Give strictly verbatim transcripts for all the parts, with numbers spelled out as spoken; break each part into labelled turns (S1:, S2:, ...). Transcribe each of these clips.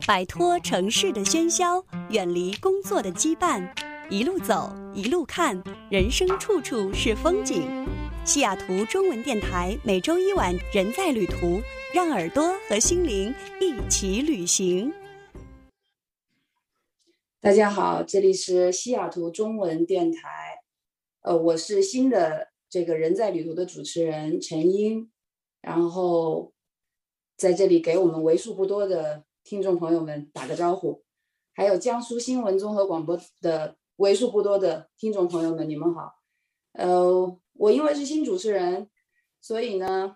S1: 摆脱城市的喧嚣，远离工作的羁绊，一路走，一路看，人生处处是风景。西雅图中文电台每周一晚人在旅途，让耳朵和心灵一起旅行。
S2: 大家好，这里是西雅图中文电台，呃，我是新的这个人在旅途的主持人陈英，然后在这里给我们为数不多的听众朋友们打个招呼，还有江苏新闻综合广播的为数不多的听众朋友们，你们好。呃，我因为是新主持人，所以呢，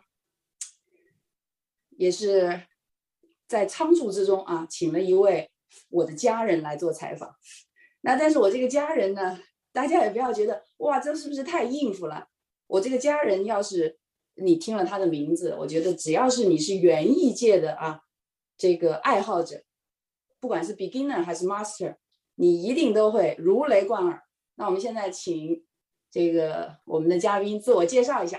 S2: 也是在仓促之中啊，请了一位我的家人来做采访。那但是我这个家人呢，大家也不要觉得哇，这是不是太应付了？我这个家人，要是你听了他的名字，我觉得只要是你是园艺界的啊，这个爱好者，不管是 beginner 还是 master， 你一定都会如雷贯耳。那我们现在请这个我们的嘉宾自我介绍一下。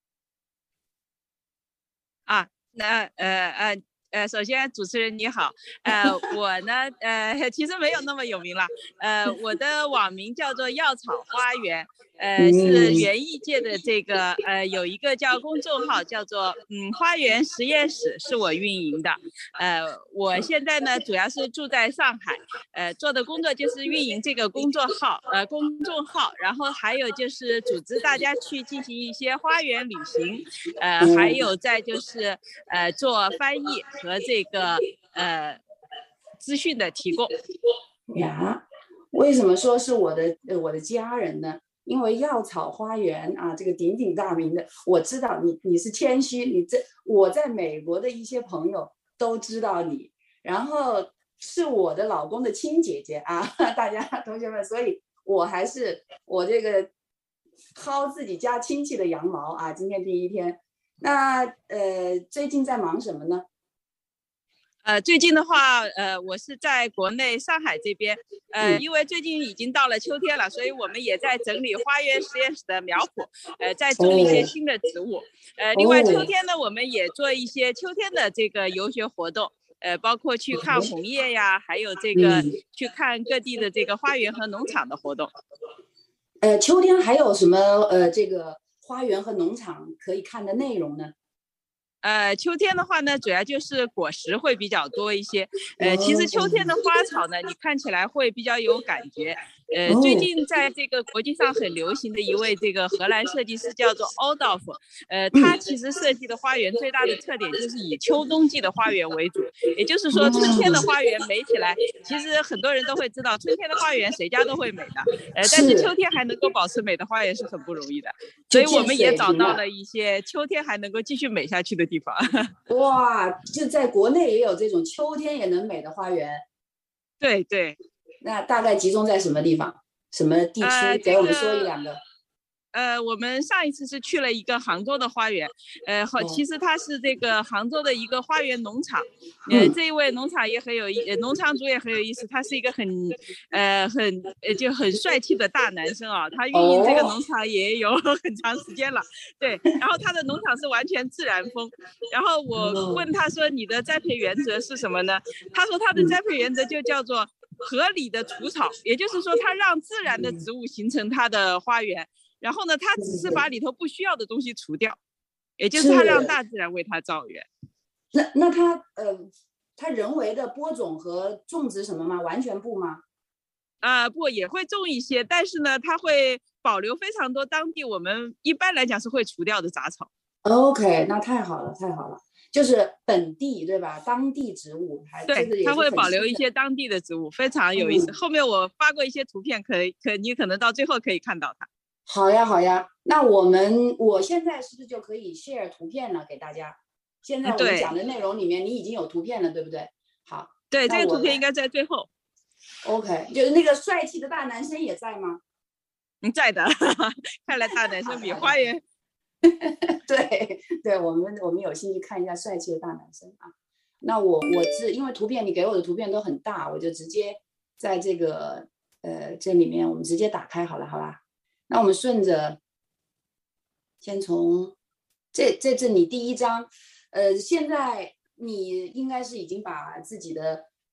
S3: 啊，那呃呃呃，首先主持人你好，呃，我呢呃其实没有那么有名了，呃，我的网名叫做药草花园。呃，是园艺界的这个呃，有一个叫公众号叫做嗯花园实验室，是我运营的。呃，我现在呢主要是住在上海，呃，做的工作就是运营这个工作号，呃，公众号，然后还有就是组织大家去进行一些花园旅行，呃，还有再就是呃做翻译和这个呃资讯的提供。
S2: 呀，为什么说是我的呃我的家人呢？因为药草花园啊，这个鼎鼎大名的，我知道你你是谦虚，你这我在美国的一些朋友都知道你，然后是我的老公的亲姐姐啊，大家同学们，所以我还是我这个薅自己家亲戚的羊毛啊，今天第一天。那呃，最近在忙什么呢？
S3: 呃，最近的话，呃，我是在国内上海这边，呃，因为最近已经到了秋天了，所以我们也在整理花园实验室的苗圃，呃，在种一些新的植物。呃，另外秋天呢，我们也做一些秋天的这个游学活动，呃，包括去看红叶呀，还有这个去看各地的这个花园和农场的活动。
S2: 呃，秋天还有什么呃这个花园和农场可以看的内容呢？
S3: 呃，秋天的话呢，主要就是果实会比较多一些。呃，其实秋天的花草呢，你看起来会比较有感觉。呃，最近在这个国际上很流行的一位这个荷兰设计师叫做 Oldorf， 呃，他其实设计的花园最大的特点就是以秋冬季的花园为主，也就是说春天的花园美起来，其实很多人都会知道，春天的花园谁家都会美的，呃，但是秋天还能够保持美的花园是很不容易的，所以我们也找到了一些秋天还能够继续美下去的地方。
S2: 哇，就在国内也有这种秋天也能美的花园。
S3: 对对。
S2: 那大概集中在什么地方？什么地区？
S3: 呃、
S2: 给我们说一两个。
S3: 呃，我们上一次是去了一个杭州的花园，呃，其实它是这个杭州的一个花园农场，呃，这一位农场也很有意，农场主也很有意思，他是一个很，呃，很呃就很帅气的大男生啊，他运营这个农场也有很长时间了，对，然后他的农场是完全自然风，然后我问他说你的栽培原则是什么呢？他说他的栽培原则就叫做合理的除草，也就是说他让自然的植物形成他的花园。然后呢，他只是把里头不需要的东西除掉，也就是他让大自然为他造园。
S2: 那那他呃，他人为的播种和种植什么吗？完全不吗？
S3: 啊、呃，不，也会种一些，但是呢，他会保留非常多当地我们一般来讲是会除掉的杂草。
S2: OK， 那太好了，太好了，就是本地对吧？当地植物，还
S3: 对，
S2: 这个也
S3: 他会保留一些当地的植物，非常有意思。嗯、后面我发过一些图片，可以可你可能到最后可以看到它。
S2: 好呀，好呀，那我们我现在是不是就可以 share 图片了给大家？现在我们讲的内容里面，你已经有图片了，对不对？好，
S3: 对，这个图片应该在最后。
S2: OK， 就是那个帅气的大男生也在吗？
S3: 嗯，在的，看来大男生比花园。
S2: 对对，我们我们有兴趣看一下帅气的大男生啊。那我我是因为图片你给我的图片都很大，我就直接在这个呃这里面我们直接打开好了，好吧？那我们顺着，先从这这是你第一张，呃，现在你应该是已经把自己的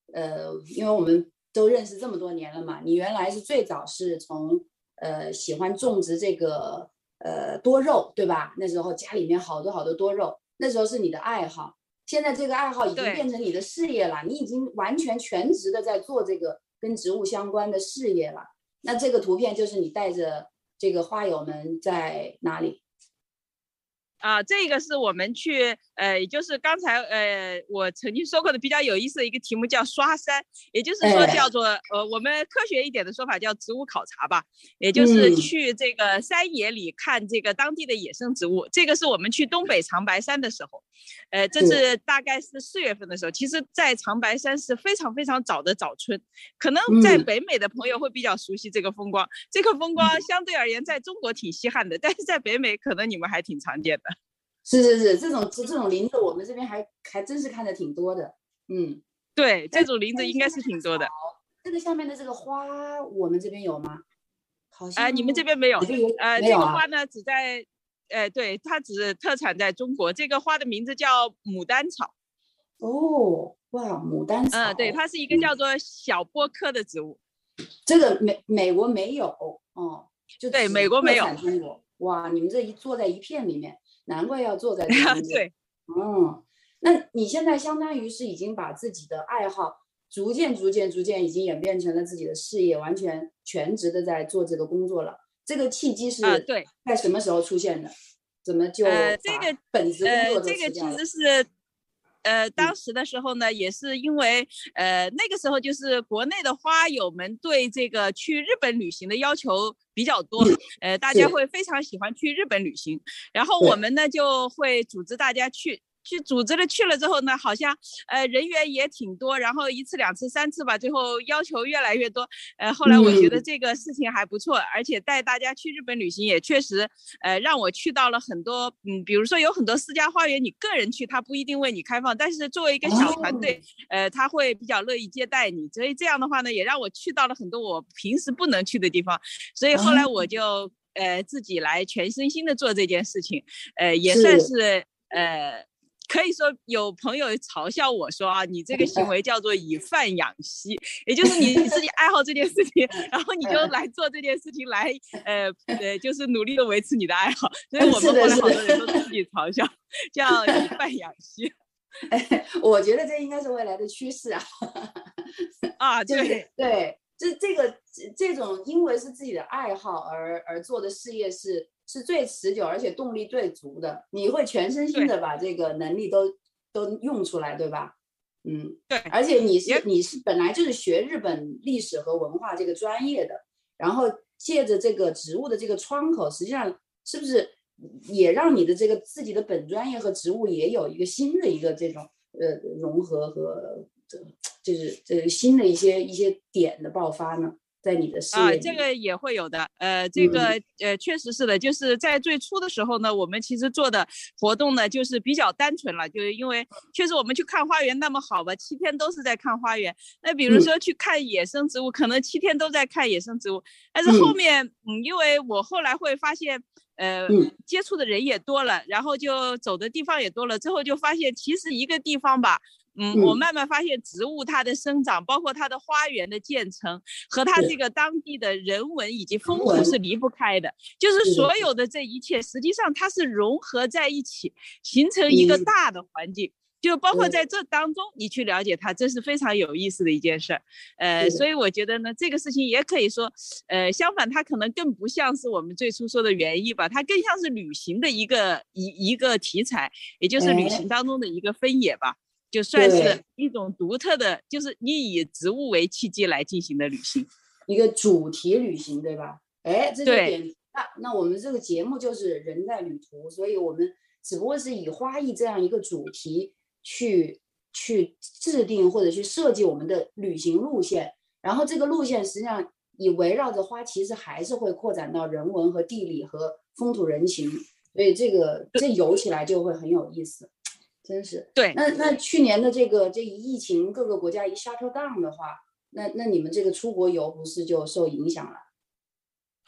S2: 呃，因为我们都认识这么多年了嘛，你原来是最早是从呃喜欢种植这个呃多肉，对吧？那时候家里面好多好多多肉，那时候是你的爱好。现在这个爱好已经变成你的事业了，你已经完全全职的在做这个跟植物相关的事业了。那这个图片就是你带着这个花友们在哪里？
S3: 啊，这个是我们去，呃，也就是刚才呃我曾经说过的比较有意思的一个题目叫刷山，也就是说叫做、哎、呃我们科学一点的说法叫植物考察吧，也就是去这个山野里看这个当地的野生植物。嗯、这个是我们去东北长白山的时候，呃，这是大概是四月份的时候。其实，在长白山是非常非常早的早春，可能在北美的朋友会比较熟悉这个风光。嗯、这个风光相对而言在中国挺稀罕的，但是在北美可能你们还挺常见的。
S2: 是是是，这种这种林子我们这边还还真是看的挺多的，嗯，
S3: 对，这种林子应该是挺多的。
S2: 这个下面的这个花，我们这边有吗？好像、
S3: 呃、你们这边没有，呃，
S2: 啊、
S3: 这个花呢只在，呃，对，它只特产在中国。这个花的名字叫牡丹草。
S2: 哦，哇，牡丹草。
S3: 嗯、呃，对，它是一个叫做小波科的植物。
S2: 嗯、这个美美国没有哦，就
S3: 对，美国没有。
S2: 中国，哇，你们这一坐在一片里面。难怪要坐在这中间。
S3: 对，
S2: 嗯，那你现在相当于是已经把自己的爱好逐渐、逐渐、逐渐已经演变成了自己的事业，完全全职的在做这个工作了。这个契机是在什么时候出现的？呃、怎么就
S3: 呃这个
S2: 本职工作都
S3: 呃这个其实是呃当时的时候呢，嗯、也是因为呃那个时候就是国内的花友们对这个去日本旅行的要求比较多，呃，大家会非常喜欢去日本旅行，然后我们呢就会组织大家去。去组织了去了之后呢，好像呃人员也挺多，然后一次两次三次吧，最后要求越来越多。呃，后来我觉得这个事情还不错，嗯、而且带大家去日本旅行也确实呃让我去到了很多嗯，比如说有很多私家花园，你个人去他不一定为你开放，但是作为一个小团队，哦、呃他会比较乐意接待你，所以这样的话呢，也让我去到了很多我平时不能去的地方，所以后来我就、哦、呃自己来全身心的做这件事情，呃也算是呃。可以说有朋友嘲笑我说啊，你这个行为叫做以贩养吸，也就是你自己爱好这件事情，然后你就来做这件事情来，呃呃，就是努力的维持你的爱好。所以我们后来好多人都自己嘲笑，叫以贩养吸。
S2: 哎，我觉得这应该是未来的趋势啊。
S3: 啊，对、
S2: 就是、对，这这个这种因为是自己的爱好而而做的事业是。是最持久而且动力最足的，你会全身心的把这个能力都都用出来，对吧？嗯，
S3: 对。
S2: 而且你是你是本来就是学日本历史和文化这个专业的，然后借着这个植物的这个窗口，实际上是不是也让你的这个自己的本专业和植物也有一个新的一个这种呃融合和就是这个新的一些一些点的爆发呢？在你的事业里
S3: 啊，这个也会有的，呃，这个、嗯、呃，确实是的，就是在最初的时候呢，我们其实做的活动呢，就是比较单纯了，就是因为确实我们去看花园那么好吧，七天都是在看花园。那比如说去看野生植物，嗯、可能七天都在看野生植物，但是后面，嗯，嗯因为我后来会发现，呃，嗯、接触的人也多了，然后就走的地方也多了，之后就发现其实一个地方吧。嗯，我慢慢发现植物它的生长，包括它的花园的建成和它这个当地的人文以及风土是离不开的，就是所有的这一切实际上它是融合在一起形成一个大的环境，就包括在这当中你去了解它，这是非常有意思的一件事。呃，所以我觉得呢，这个事情也可以说，呃，相反它可能更不像是我们最初说的园艺吧，它更像是旅行的一个一一个题材，也就是旅行当中的一个分野吧。就算是一种独特的，就是你以植物为契机来进行的旅行，
S2: 一个主题旅行，对吧？哎，这就点那那我们这个节目就是人在旅途，所以我们只不过是以花艺这样一个主题去去制定或者去设计我们的旅行路线，然后这个路线实际上以围绕着花，其实还是会扩展到人文和地理和风土人情，所以这个这游起来就会很有意思。真是
S3: 对，
S2: 那那去年的这个这一疫情，各个国家一 shut down 的话，那那你们这个出国游不是就受影响了？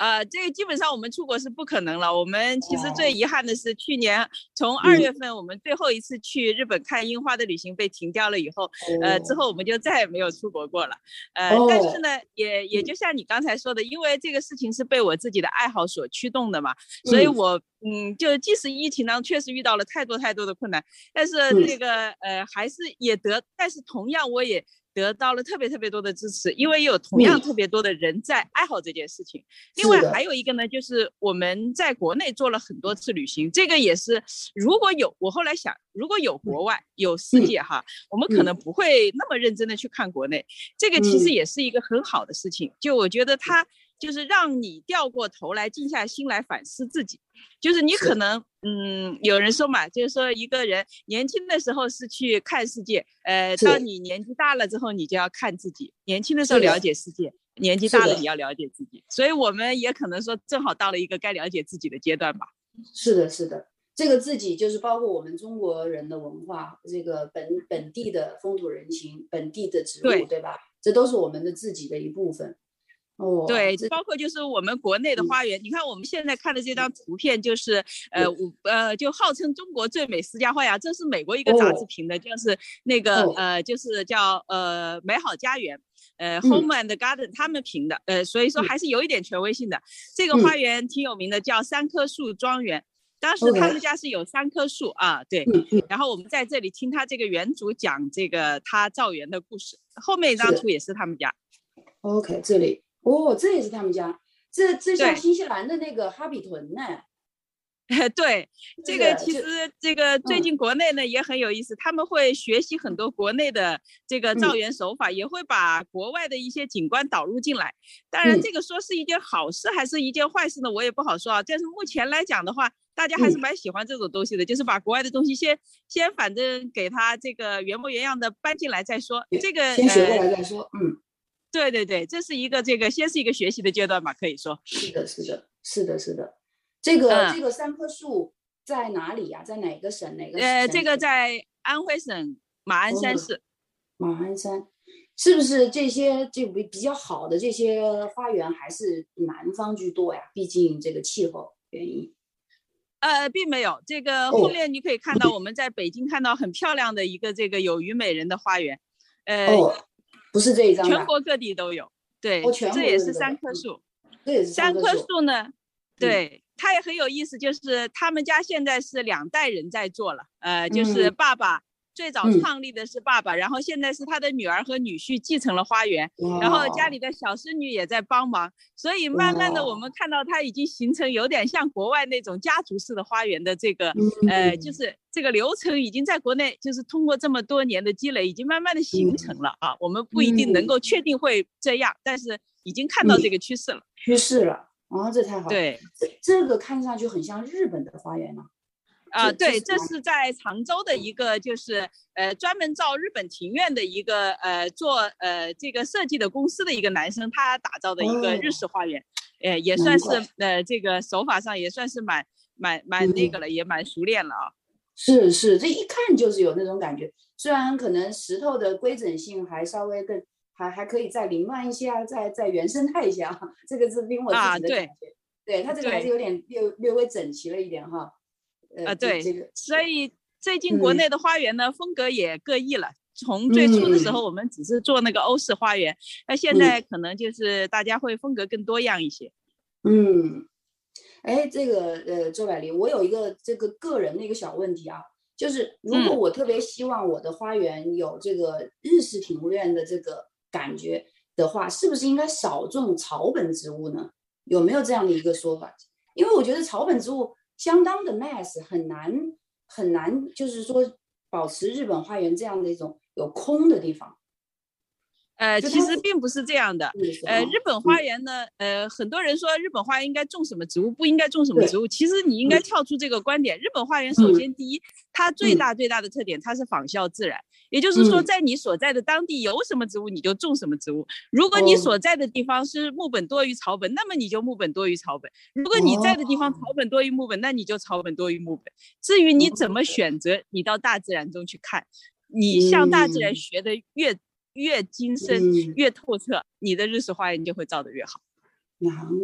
S3: 呃，这个基本上我们出国是不可能了。我们其实最遗憾的是，去年从二月份我们最后一次去日本看樱花的旅行被停掉了以后，呃，之后我们就再也没有出国过了。呃，但是呢，也也就像你刚才说的，因为这个事情是被我自己的爱好所驱动的嘛，所以我嗯，就即使疫情呢，确实遇到了太多太多的困难，但是这个呃还是也得，但是同样我也得到了特别特别多的支持，因为有同样特别多的人在爱好这件事情。另外还有一个呢，就是我们在国内做了很多次旅行，这个也是如果有我后来想，如果有国外有世界哈，我们可能不会那么认真的去看国内，这个其实也是一个很好的事情。就我觉得它就是让你掉过头来，静下心来反思自己。就是你可能嗯，有人说嘛，就是说一个人年轻的时候是去看世界，呃，到你年纪大了之后，你就要看自己。年轻的时候了解世界，年纪大了你要了解自己。所以我们也可能说，正好到了一个该了解自己的阶段吧。
S2: 是的，是的，这个自己就是包括我们中国人的文化，这个本本地的风土人情，本地的植物， 对, 对吧？这都是我们的自己的一部分。哦，
S3: 对，包括就是我们国内的花园，嗯、你看我们现在看的这张图片，就是呃五呃就号称中国最美私家花园，这是美国一个杂志评的，哦、就是那个、哦、呃就是叫呃美好家园，呃、嗯、Home and Garden 他们评的，呃所以说还是有一点权威性的。嗯、这个花园挺有名的，叫三棵树庄园。当时他们家是有三棵树啊，对。然后我们在这里听他这个园主讲这个他造园的故事，后面一张图也是他们家。
S2: OK， 这里。哦，这也是他们家，这这像新西兰的那个哈比屯呢。
S3: 对，这个其实这个最近国内呢、嗯、也很有意思，他们会学习很多国内的这个造园手法、嗯、也会把国外的一些景观导入进来。当然这个说是一件好事还是一件坏事呢，我也不好说啊。但是目前来讲的话，大家还是蛮喜欢这种东西的、嗯、就是把国外的东西先先反正给它这个原模原样的搬进来再说，这个
S2: 先学过来再说。嗯，
S3: 对对对，这是一个这个先是一个学习的阶段吧，可以说
S2: 是的是的是的是的。这个、嗯、这个三棵树在哪里呀、啊？在哪个省哪个省？
S3: 呃，这个在安徽省马鞍山市。哦、
S2: 马鞍山是不是这些这比较好的这些花园还是南方居多呀？毕竟这个气候原因。
S3: 呃，并没有，这个后面你可以看到我们在北京看到很漂亮的一个这个有虞美人的花园。呃。
S2: 哦，不是这一张吧？
S3: 全国各地都有，对，
S2: 哦、
S3: 这也是三棵树，
S2: 这也是
S3: 三棵树呢，对，它也很有意思，就是他们家现在是两代人在做了，呃，就是爸爸、嗯、最早创立的是爸爸、嗯，然后现在是他的女儿和女婿继承了花园，然后家里的小孙女也在帮忙，所以慢慢的我们看到它已经形成有点像国外那种家族式的花园的这个，呃，就是这个流程已经在国内就是通过这么多年的积累已经慢慢的形成了啊，我们不一定能够确定会这样，但是已经看到这个趋势了，
S2: 趋势了，哦，这太好了，
S3: 对，
S2: 这这个看上去很像日本的花园了。
S3: 啊、呃，对，这是在常州的一个，就是呃，专门造日本庭院的一个呃，做呃这个设计的公司的一个男生，他打造的一个日式花园，呃，也算是呃这个手法上也算是蛮蛮蛮那个了，嗯、也蛮熟练了啊。
S2: 是是，这一看就是有那种感觉，虽然可能石头的规整性还稍微更还还可以再凌乱一些啊，再再原生态一些啊，这个是凭我自己的感觉，啊、对, 对，他这个还是有点略略微整齐了一点哈。
S3: 呃，啊、对、这个，所以最近国内的花园呢、嗯、风格也各异了。从最初的时候，我们只是做那个欧式花园，那、嗯、现在可能就是大家会风格更多样一些。
S2: 嗯，哎，这个呃，周百丽，我有一个这个个人的一个小问题啊，就是如果我特别希望我的花园有这个日式庭院的这个感觉的话，是不是应该少种草本植物呢？有没有这样的一个说法？因为我觉得草本植物相当的 mass 很难很难，就是说保持日本花园这样的一种有空的地方。
S3: 呃，其实并不是这样的。呃，日本花园呢，呃，很多人说日本花园应该种什么植物，不应该种什么植物。其实你应该跳出这个观点。日本花园首先第一，它最大最大的特点，它是仿效自然。也就是说，在你所在的当地有什么植物，你就种什么植物。如果你所在的地方是木本多于草本，那么你就木本多于草本。如果你在的地方草本多于木本，那你就草本多于木本。至于你怎么选择，你到大自然中去看，你向大自然学的越越精深、嗯、越透彻，你的日式花园就会造得越好。
S2: 难怪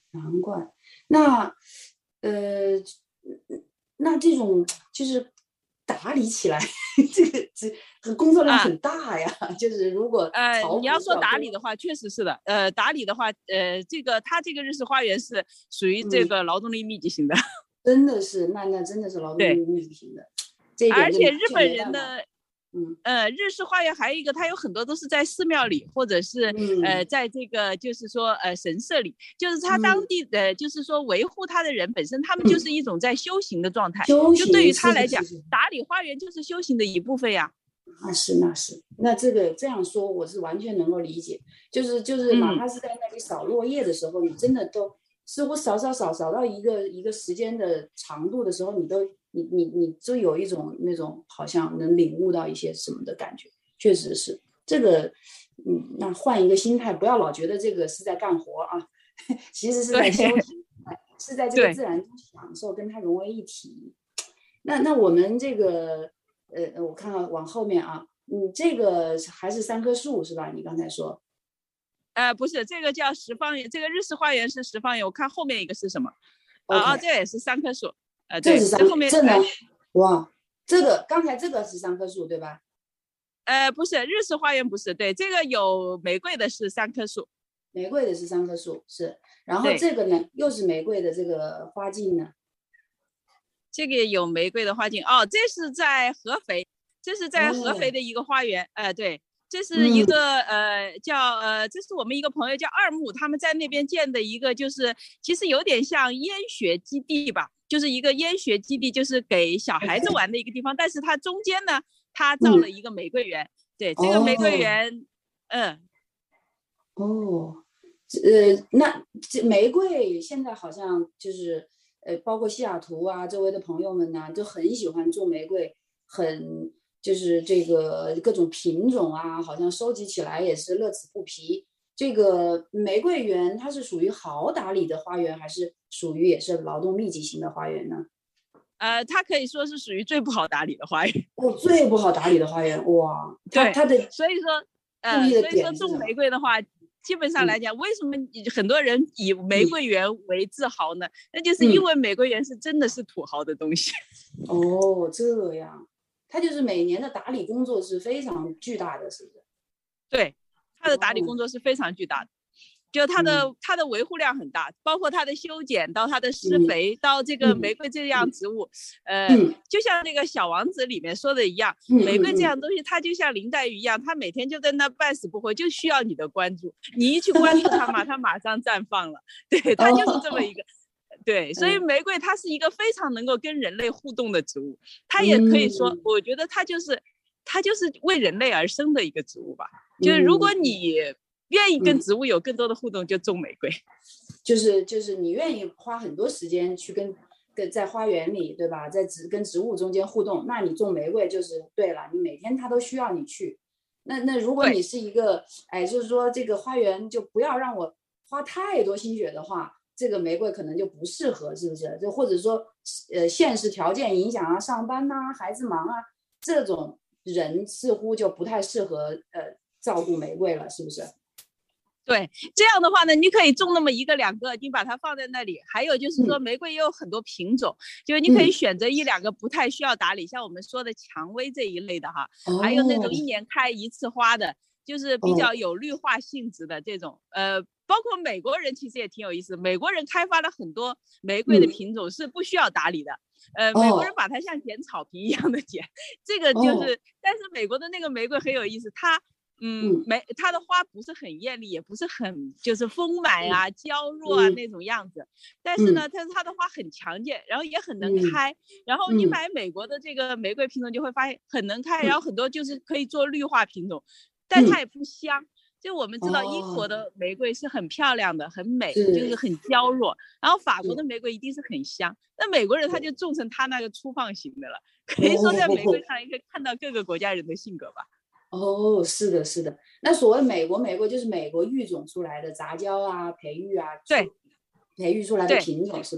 S2: 难怪。那呃，那这种就是打理起来，这个这工作量很大呀。啊、就是如果
S3: 呃，你要说打理
S2: 的
S3: 话，确实是的。呃，打理的话，呃，这个它这个日式花园是属于这个劳动力密集型的。嗯、
S2: 真的是，那那真的是劳动力密集型的。这一点
S3: 而且日本人的。
S2: 嗯，
S3: 呃，日式花园还有一个，它有很多都是在寺庙里，或者是、嗯、呃，在这个就是说呃神社里，就是他当地的、嗯、就是说维护他的人本身，他们就是一种在修行的状态。
S2: 修
S3: 行就对于他来讲，
S2: 是是是
S3: 打理花园就是修行的一部分呀。
S2: 那是那是，那这个这样说我是完全能够理解。就是就是哪怕是在那里扫落叶的时候，嗯、你真的都似乎扫扫扫扫到一个一个时间的长度的时候，你都。你你你就有一种那种好像能领悟到一些什么的感觉，确实是这个，嗯，那换一个心态，不要老觉得这个是在干活啊，其实是在休息，是在这个自然中享受，跟它融为一体。那那我们这个，呃，我看看往后面啊，嗯，这个还是三棵树是吧？你刚才说，
S3: 呃，不是，这个叫十方园，这个日式花园是十方园。我看后面一个是什么？啊、okay. 哦，这也是三棵树。呃，
S2: 这是三，
S3: 后面
S2: 这呢？哇，这个刚才这个是三棵树对吧？
S3: 呃，不是，日式花园不是，对，这个有玫瑰的是三棵树，
S2: 玫瑰的是三棵树是，然后这个呢又是玫瑰的这个花径呢？
S3: 这个有玫瑰的花径哦，这是在合肥，这是在合肥的一个花园，哎、哦呃，对。这是一个、嗯、呃叫呃，这是我们一个朋友叫二木，他们在那边建的一个，就是其实有点像烟学基地吧，就是一个烟学基地，就是给小孩子玩的一个地方。但是它中间呢，它造了一个玫瑰园。嗯、对，这个玫瑰园，嗯，
S2: 哦，呃，那这玫瑰现在好像就是呃，包括西雅图啊，周围的朋友们呢、啊，都很喜欢种玫瑰，很。就是这个各种品种啊，好像收集起来也是乐此不疲。这个玫瑰园它是属于好打理的花园，还是属于也是劳动密集型的花园呢？
S3: 呃，它可以说是属于最不好打理的花园。
S2: 哦，最不好打理的花园，哇！
S3: 对，
S2: 它的
S3: 所以说，呃，所以说种玫瑰的话，基本上来讲，嗯、为什么很多人以玫瑰园为自豪呢？嗯、那就是因为玫瑰园是真的是土豪的东西。
S2: 哦，这样。它就是每年的打理工作是非常巨大的，是不是？
S3: 对，它的打理工作是非常巨大的，哦、就它的、嗯、它的维护量很大，包括它的修剪到它的施肥、嗯、到这个玫瑰这样植物，嗯、呃、嗯，就像那个小王子里面说的一样，嗯、玫瑰这样东西它就像林黛玉一样，它每天就在那半死不活，就需要你的关注，你一去关注它嘛，它马上绽放了，对，它就是这么一个。哦对，所以玫瑰它是一个非常能够跟人类互动的植物，它也可以说，我觉得它就是它就是为人类而生的一个植物吧。就是如果你愿意跟植物有更多的互动，就种玫瑰。
S2: 就是就是你愿意花很多时间去跟跟在花园里，对吧？在植跟植物中间互动，那你种玫瑰就是对了，你每天它都需要你去。那那如果你是一个哎，就是说这个花园就不要让我花太多心血的话。这个玫瑰可能就不适合，是不是？就或者说，呃，现实条件影响啊，上班呐、啊，孩子忙啊，这种人似乎就不太适合呃照顾玫瑰了，是不是？
S3: 对，这样的话呢，你可以种那么一个两个，你把它放在那里。还有就是说，玫瑰也有很多品种，嗯、就是你可以选择一两个不太需要打理，嗯、像我们说的蔷薇这一类的哈，哦、还有那种一年开一次花的，就是比较有绿化性质的这种，呃。包括美国人其实也挺有意思，美国人开发了很多玫瑰的品种是不需要打理的，嗯、呃，美国人把它像剪草皮一样的剪，这个就是，哦、但是美国的那个玫瑰很有意思，它，嗯，玫它的花不是很艳丽，也不是很就是丰满啊、娇弱啊那种样子，但是呢，它它的花很强健，然后也很能开，然后你买美国的这个玫瑰品种就会发现很能开，然后很多就是可以做绿化品种，但它也不香。就我们知道英国的玫瑰是很漂亮的，很美，就是很娇弱，然后法国的玫瑰一定是很香，那美国人他就种成他那个粗放型的了，可以说在玫瑰上也可以看到各个国家人的性格吧。
S2: 哦，是的，是的。那所谓美国玫瑰就是美国育种出来的杂交啊、培育啊，
S3: 对，
S2: 培育出来的品种是吧？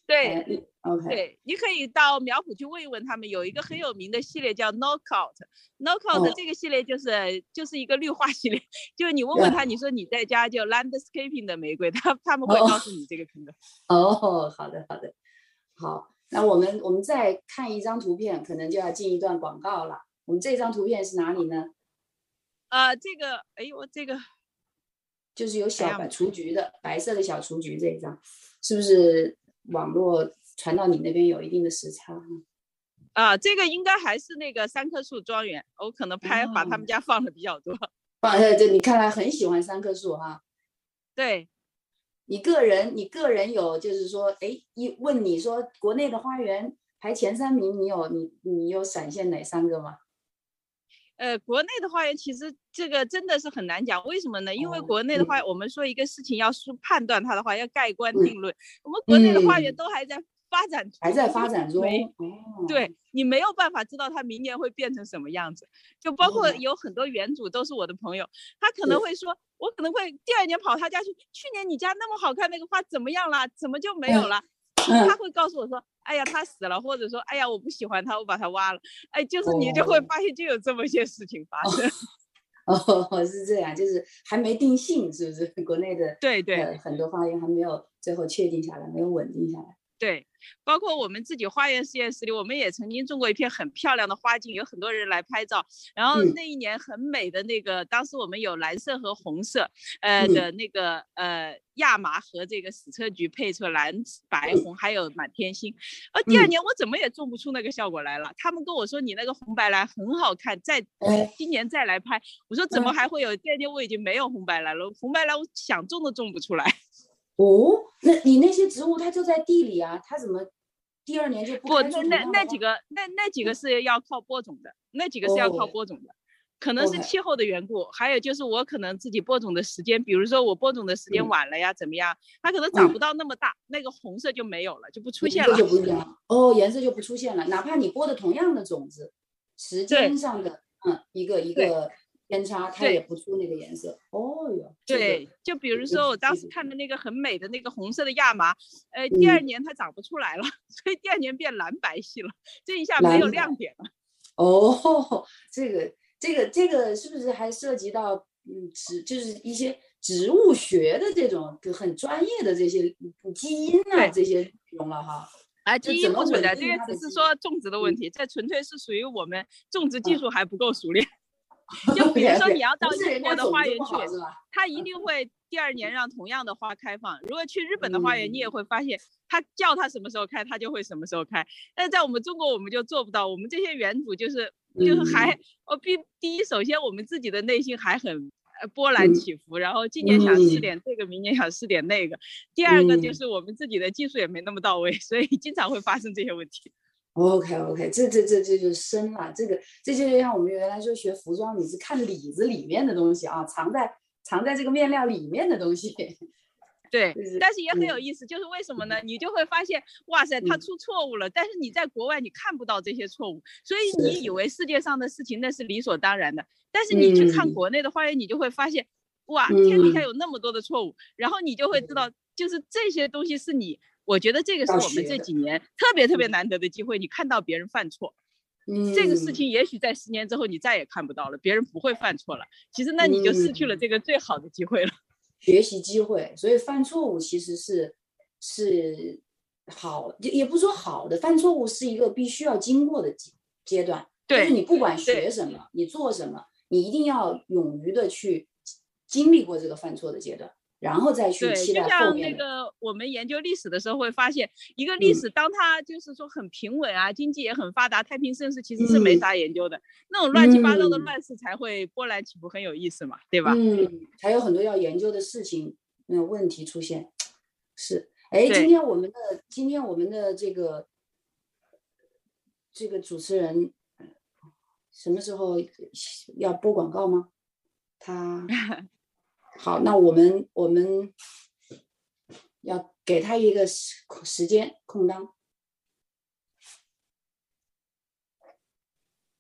S3: 对。
S2: 哎，OK，
S3: 对，你可以到苗圃去问一问他们，有一个很有名的系列叫 Knockout，Knockout
S2: 哦，
S3: 这个系列就是就是一个绿化系列，就是你问问他，
S2: 对，
S3: 你说你在家就 landscaping 的玫瑰，他他们会
S2: 哦
S3: 告诉你这个品种。
S2: 哦，好的好的，好，那我们我们再看一张图片，可能就要进一段广告了。我们这张图片是哪里呢？
S3: 呃，这个，哎呦，这个，
S2: 就是有
S3: 哎呀，
S2: 小白雏菊的白色的小雏菊这一张，是不是网络传到你那边有一定的时差？
S3: 啊，这个应该还是那个三棵树庄园，我可能拍把他们
S2: 哦，
S3: 家放的比较多。
S2: 放呃，这你看来很喜欢三棵树哈。
S3: 对，
S2: 你个人，你个人有就是说，哎，一问你说国内的花园排前三名，你有你你有闪现哪三个吗？
S3: 呃，国内的花园其实这个真的是很难讲，为什么呢？因为
S2: 哦，
S3: 国内的花，
S2: 嗯
S3: 我们说一个事情要说判断它的话，要盖棺
S2: 嗯
S3: 定论。我们国内的花园
S2: 嗯，
S3: 都还在发展中，
S2: 还在发展中。
S3: 没，
S2: 哦
S3: 对你没有办法知道它明年会变成什么样子。就包括
S2: 哦，
S3: 有很多园主都是我的朋友，他可能
S2: 是，
S3: 会说，我可能会第二年跑他家去，去年你家那么好看那个花怎么样了？怎么就没有
S2: 嗯
S3: 了？
S2: 嗯，
S3: 他会告诉我说，哎呀，他死了，或者说，哎呀，我不喜欢他，我把他挖了。哎，就是你就会
S2: 哦
S3: 发现就有这么些事情发生。
S2: 哦，是这样，就是还没定性，是不是？国内的
S3: 对对
S2: 呃很多花园还没有最后确定下来，没有稳定下来。
S3: 对，包括我们自己花园实验室里，我们也曾经种过一片很漂亮的花茎，有很多人来拍照。然后
S2: 嗯
S3: 那一年很美的那个，当时我们有蓝色和红色，呃
S2: 嗯
S3: 的那个呃亚麻和这个矢车菊配出蓝白红，还有满天星。而第二
S2: 嗯，
S3: 年我怎么也种不出那个效果来了。他们跟我说你那个红白蓝很好看，再
S2: 哎
S3: 今年再来拍。我说怎么
S2: 嗯
S3: 还会有？第二年我已经没有红白蓝了，红白蓝我想种都种不出来。
S2: 哦，那你那些植物它就在地里啊，它怎么第二年就不
S3: 不，
S2: 开出同
S3: 那那
S2: 样的花？
S3: 那几个那那几个是要靠播种的，那几个是要靠
S2: 哦
S3: 播种的，可能是
S2: ，OK，
S3: 气候的缘故，还有就是我可能自己播种的时间，比如说我播种的时间
S2: 嗯
S3: 晚了呀，怎么样，它可能长不
S2: 嗯，
S3: 到那么大，那个红色就没有了，就不出
S2: 颜色
S3: 现了。
S2: 就不一样，哦，颜色就不出现了，哪怕你播的同样的种子，时
S3: 对
S2: 间上的嗯一个一
S3: 对
S2: 个偏差，它也
S3: 对
S2: 不出那个颜色。哦哟，这个
S3: 对，就比如
S2: 这个
S3: 说我当
S2: 这个
S3: 时看的那个很美的那个红色的亚麻，呃，第二
S2: 嗯，
S3: 年它长不出来了，所以第二年变蓝白系了，这一下没有
S2: 蓝白。
S3: 亮点了。
S2: 哦，这个这个这个是不是还涉及到嗯植就是一些植物学的这种就很专业的这些嗯基因啊
S3: 对。
S2: 这些内容了哈？
S3: 啊，基
S2: 就怎么
S3: 因不存在，这
S2: 稳定
S3: 个只是
S2: 它的基因？
S3: 说种植的问
S2: 嗯
S3: 题，这纯粹是属于我们种植技
S2: 嗯
S3: 术还不够熟练。就比如
S2: ，OK
S3: 说你
S2: OK，
S3: 要到
S2: 不是人
S3: 英国的
S2: 家种子
S3: 花园去，
S2: 不好是吧？
S3: 它一定会第二年让同样的花开放。如果去日本的花园，你也
S2: 嗯
S3: 会发现，它叫它什么时候开，它就会什么时候开。但是在我们中国，我们就做不到。我们这些园主就是就是还，
S2: 嗯
S3: 我第第一，首先我们自己的内心还很呃波澜
S2: 嗯
S3: 起伏，然后今年想试
S2: 嗯
S3: 点这个，明年想试点那个。第二个就
S2: 嗯
S3: 是我们自己的技术也没那么到位，所以经常会发生这些问题。
S2: ，OK OK，这这这这就深了，这个这就像我们原来说学服装，你是看里子里面的东西啊，藏在藏在这个面料里面的东西，
S3: 对，
S2: 就是
S3: 但是也很有
S2: 嗯
S3: 意思，就是为什么呢？你就会发现，哇塞，他
S2: 嗯
S3: 出错误了，但是你在国外你看不到这些错误，所以你以为世界上的事情那是理所当然的，但是你去看
S2: 嗯
S3: 国内的花园，你就会发现，哇，天底下
S2: 嗯，
S3: 有那么多的错误，然后你就会知道，就是这些东西是你，我觉得这个是
S2: 要
S3: 我们
S2: 学的，
S3: 这几年特别特别难得的机会，你看到别人犯错。这个事
S2: 嗯
S3: 情也许在十年之后你再也看不到了，别人不会犯错了。其实那你就失去了
S2: 嗯，
S3: 这个最好的机会了。
S2: 学习机会，所以犯错误其实是是好，也也不是说好的，犯错误是一个必须要经过的阶阶段，就是
S3: 对
S2: 你不管学
S3: 对
S2: 什么，你做什么，你一定要勇于的去经历过这个犯错的阶段，然后再去
S3: 对，
S2: 期待后
S3: 就像
S2: 面的。
S3: 那个我们研究历史的时候会发现，一个历
S2: 嗯
S3: 史当它就是说很平稳啊，经济也很发达，太平盛世其实是没
S2: 嗯
S3: 啥研究的，那种乱七八糟的
S2: 嗯
S3: 乱世才会波澜起伏，很有意思嘛，对吧？
S2: 嗯，还有很多要研究的事情，嗯，问题出现。是，哎，今
S3: 对，
S2: 天我们的今天我们的这个这个主持人呃什么时候要播广告吗？他好，那我们我们要给他一个时时间空档。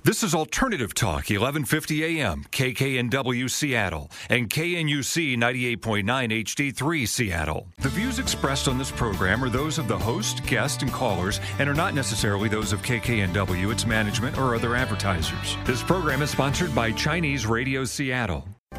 S4: This is Alternative Talk, eleven fifty A M, K K N W Seattle, and K N U C ninety-eight point nine H D three Seattle. The views expressed on this program are those of the host, guest, and callers, and are not necessarily those of K K N W, its management, or other advertisers. This program is sponsored by Chinese Radio Seattle.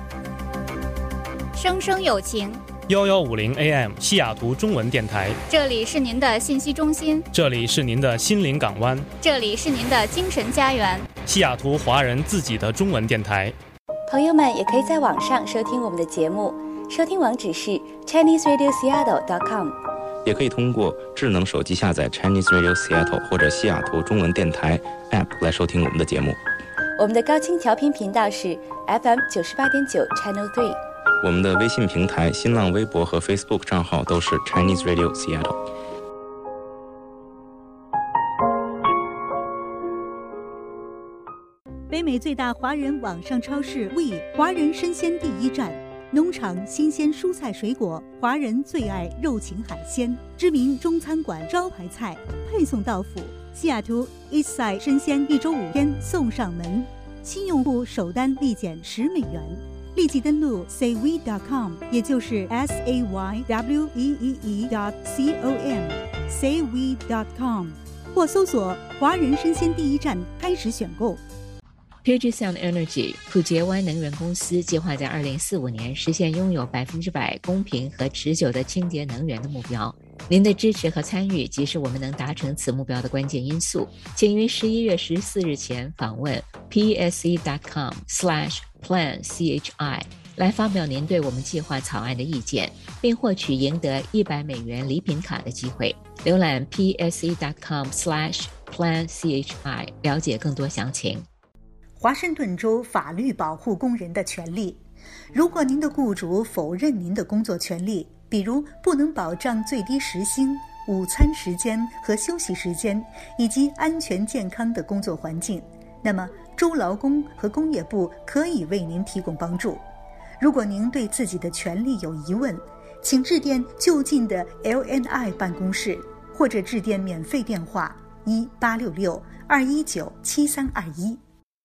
S5: 生生有情
S6: 一一五零 A M 西雅图中文电台，
S5: 这里是您的信息中心，
S6: 这里是您的心灵港湾，
S5: 这里是您的精神家园，
S6: 西雅图华人自己的中文电台。
S7: 朋友们也可以在网上收听我们的节目，收听网址是 chinese radio seattle dot com，
S8: 也可以通过智能手机下载 Chinese Radio Seattle 或者西雅图中文电台 App 来收听我们的节目。
S7: 我们的高清调频频道是 F M 九十八点九 Channel three。
S8: 我们的微信平台、新浪微博和 Facebook 账号都是 Chinese Radio Seattle。
S9: 北美最大华人网上超市 We 华人生鲜第一站，农场新鲜蔬菜水果，华人最爱肉禽海鲜，知名中餐馆招牌菜，配送到府。西雅图 Eastside 生鲜一周五天送上门，新用户首单立减十美元。立即登录 say we dot com， 也就是 S A Y W E E E dot C O M say we dot com， 或搜索华人生鲜第一站开始选购。
S10: Puget Sound Energy 普杰湾能源公司计划在二零四五年实现拥有百分之百公平和持久的清洁能源的目标。您的支持和参与即是我们能达成此目标的关键因素。请于十一月十四日前访问 P S E dot com slash plan C H I 来发表您对我们计划草案的意见，并获取赢得一百美元礼品卡的机会。浏览 P S E dot com slash plan C H I 了解更多详情。
S9: 华盛顿州法律保护工人的权利。如果您的雇主否认您的工作权利，比如不能保障最低时薪、午餐时间和休息时间，以及安全健康的工作环境，那么州劳工和工业部可以为您提供帮助。如果您对自己的权利有疑问，请致电就近的 L N I 办公室，或者致电免费电话一八六六二一九七三二一。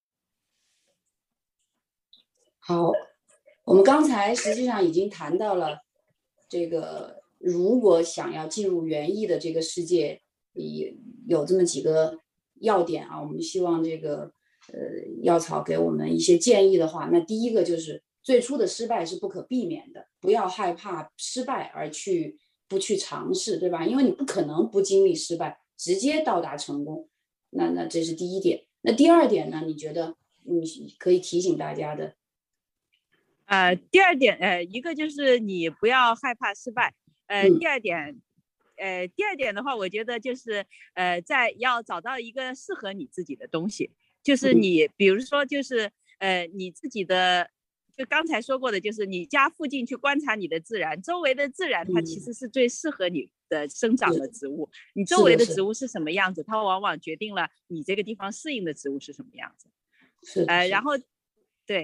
S2: 好，我们刚才实际上已经谈到了这个，如果想要进入园艺的这个世界，有这么几个要点啊。我们希望这个呃药草给我们一些建议的话，那第一个就是最初的失败是不可避免的，不要害怕失败而去不去尝试，对吧？因为你不可能不经历失败直接到达成功。那那这是第一点。那第二点呢？你觉得你可以提醒大家的？
S3: 呃，第二点，呃，一个就是你不要害怕失败。呃，
S2: 嗯、
S3: 第二点，呃，第二点的话，我觉得就是，呃，在要找到一个适合你自己的东西，就是你，比如说，就是呃，你自己的，就刚才说过的，就是你家附近去观察你的自然，周围的自然它其实是最适合你的生长的植物。你周围的植物是什么样子，它往往决定了你这个地方适应的植物是什么样子。
S2: 是，
S3: 呃，然后，对。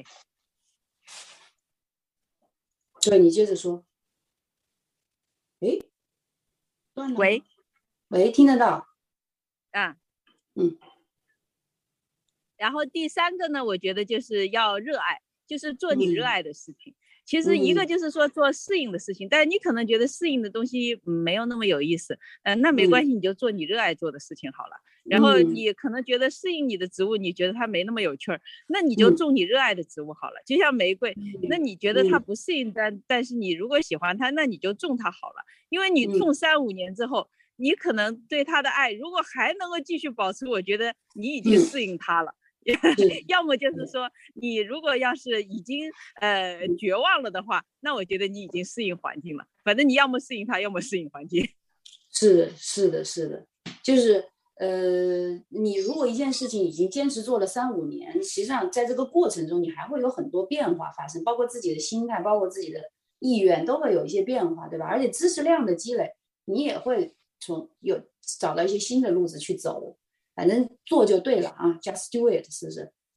S2: 对，你接着说。诶，断了。
S3: 喂，
S2: 喂，听得到？
S3: 啊，
S2: 嗯。
S3: 然后第三个呢，我觉得就是要热爱，就是做你热爱的事情。嗯、其实一个就是说做适应的事情，嗯、但是你可能觉得适应的东西没有那么有意思，嗯、呃，那没关系，你就做你热爱做的事情好了。嗯、然后你可能觉得适应你的植物，你觉得它没那么有趣儿，那你就种你热爱的植物好了。嗯、就像玫瑰，那你觉得它不适应，但、嗯、但是你如果喜欢它，那你就种它好了。因为你种三五年之后，嗯、你可能对它的爱如果还能够继续保持，我觉得你已经适应它了。嗯要么就是说，你如果要是已经呃绝望了的话，那我觉得你已经适应环境了。反正你要么适应它，要么适应环境。
S2: 是是的，是的，就是呃，你如果一件事情已经坚持做了三五年，实际上在这个过程中，你还会有很多变化发生，包括自己的心态，包括自己的意愿，都会有一些变化，对吧？而且知识量的积累，你也会从有找到一些新的路子去走。反正做就对了啊 ，just do it， 是不是？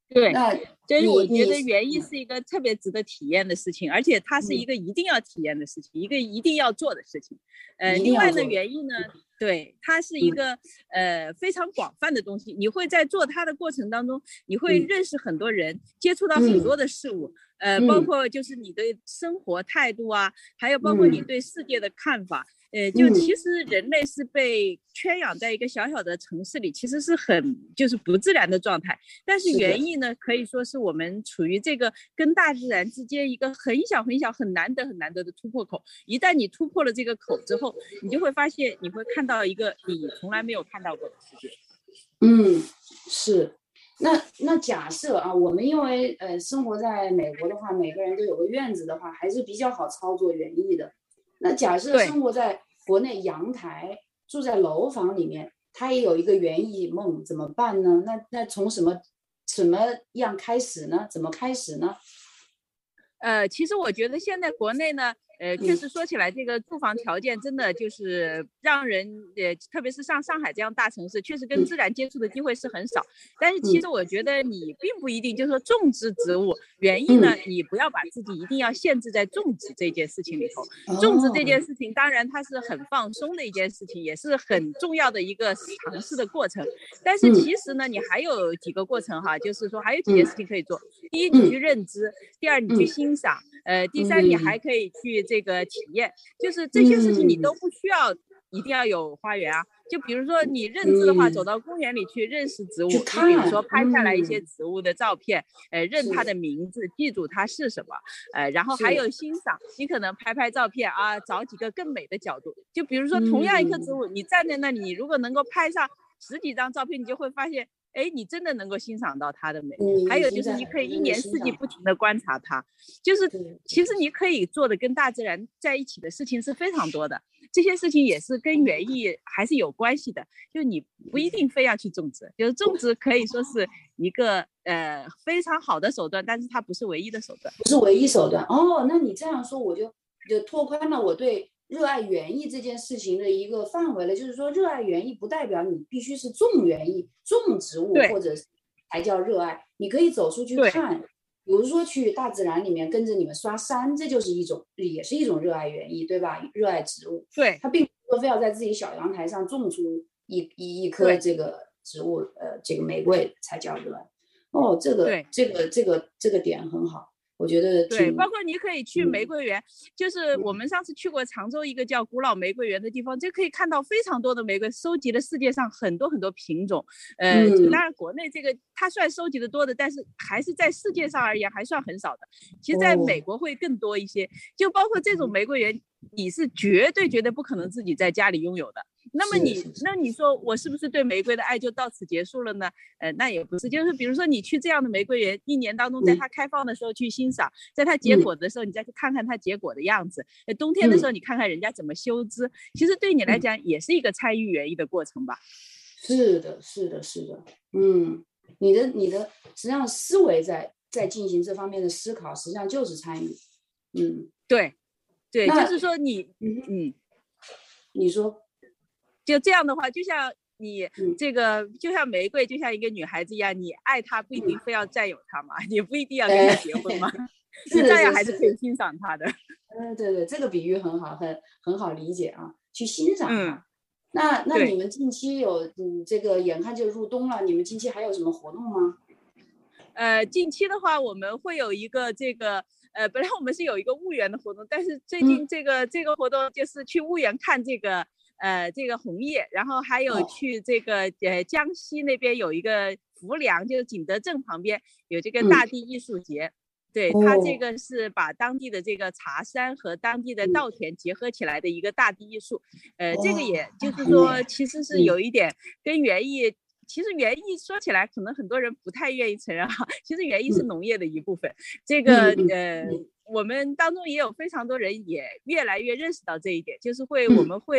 S3: 对，
S2: 那
S3: 所以我觉得园艺是一个特别值得体验的事情，而且它是一个一定要体验的事情，嗯、一个一定要做的事情。呃，另外呢，园艺呢，对，它是一个、嗯、呃非常广泛的东西。你会在做它的过程当中，你会认识很多人，嗯、接触到很多的事物，嗯、呃，包括就是你对生活态度啊，还有包括你对世界的看法。嗯呃，就其实人类是被圈养在一个小小的城市里，其实是很就是不自然的状态。但是园艺呢，可以说是我们处于这个跟大自然之间一个很小很小、很难得很难得的突破口。一旦你突破了这个口之后，你就会发现，你会看到一个你从来没有看到过的世界。
S2: 嗯，是。那那假设啊，我们因为呃生活在美国的话，每个人都有个院子的话，还是比较好操作园艺的。那假设生活在国内阳台，住在楼房里面，他也有一个园艺梦，怎么办呢？那那从什么什么样开始呢？怎么开始呢？
S3: 呃，其实我觉得现在国内呢，呃，确实说起来，这个住房条件真的就是让人，呃，特别是像上海这样大城市，确实跟自然接触的机会是很少。但是其实我觉得你并不一定，就是说种植植物，园艺呢，你不要把自己一定要限制在种植这件事情里头。种植这件事情，当然它是很放松的一件事情，也是很重要的一个尝试的过程。但是其实呢，你还有几个过程哈，就是说还有几件事情可以做。第一，你去认知；第二，你去欣赏。呃，第三，你还可以去这个体验，就是这些事情你都不需要一定要有花园啊。就比如说你认知的话，嗯、走到公园里去认识植物，你比如说拍下来一些植物的照片，嗯、呃，认它的名字，记住它是什么，呃，然后还有欣赏，你可能拍拍照片啊，找几个更美的角度。就比如说同样一棵植物，嗯、你站在那里，你如果能够拍上十几张照片，你就会发现。哎，你真的能够欣赏到它的美，嗯、还有就是你可以一年四季不停的观察它，就是其实你可以做的跟大自然在一起的事情是非常多的，这些事情也是跟园艺还是有关系的，就你不一定非要去种植，就是种植可以说是一个呃非常好的手段，但是它不是唯一的手段，
S2: 不是唯一手段哦。那你这样说，我就就拓宽了我对热爱园艺这件事情的一个范围了，就是说热爱园艺不代表你必须是种园艺、种植物或者才叫热爱，你可以走出去看，比如说去大自然里面跟着你们刷山，这就是一种也是一种热爱园艺，对吧？热爱植物，
S3: 对，
S2: 他并不是说非要在自己小阳台上种出一一一棵这个植物，呃，这个玫瑰才叫热爱。哦，这个这个这个这个点很好。我觉得
S3: 对，包括你可以去玫瑰园，嗯、就是我们上次去过常州一个叫古老玫瑰园的地方，就可以看到非常多的玫瑰，收集了世界上很多很多品种。呃，嗯、当然国内这个它算收集的多的，但是还是在世界上而言还算很少的。其实在美国会更多一些，哦、就包括这种玫瑰园，你是绝对绝对不可能自己在家里拥有的。那么你那你说我是不是对玫瑰的爱就到此结束了呢？呃，那也不是，就是比如说你去这样的玫瑰园，一年当中在它开放的时候去欣赏，在它结果的时候你再去看看它结果的样子，呃，冬天的时候你看看人家怎么修枝，其实对你来讲也是一个参与园艺的过程吧。
S2: 是的，是的，是的，嗯，你的你的实际上思维在在进行这方面的思考，实际上就是参与。嗯，
S3: 对，对，就是说你，嗯嗯，
S2: 你说。
S3: 就这样的话，就像你这个，嗯、就像玫瑰，就像一个女孩子一样，你爱她不一定非要占有她嘛，也、嗯、不一定要跟她结婚嘛，你照样还是可以欣赏她的。
S2: 嗯，对对，这个比喻很好，很很好理解啊，去欣赏它。嗯、那那你们近期有嗯，这个眼看就入冬了，你们近期还有什么活动吗？
S3: 呃，近期的话，我们会有一个这个。呃，本来我们是有一个婺源的活动，但是最近这个、嗯、这个活动就是去婺源看这个呃这个红叶，然后还有去这个、哦、呃江西那边有一个浮梁，就是景德镇旁边有这个大地艺术节，嗯、对，它这个是把当地的这个茶山和当地的稻田结合起来的一个大地艺术，呃，这个也就是说其实是有一点跟园艺。其实园艺说起来，可能很多人不太愿意承认哈。其实园艺是农业的一部分，这个呃，我们当中也有非常多人也越来越认识到这一点，就是会我们会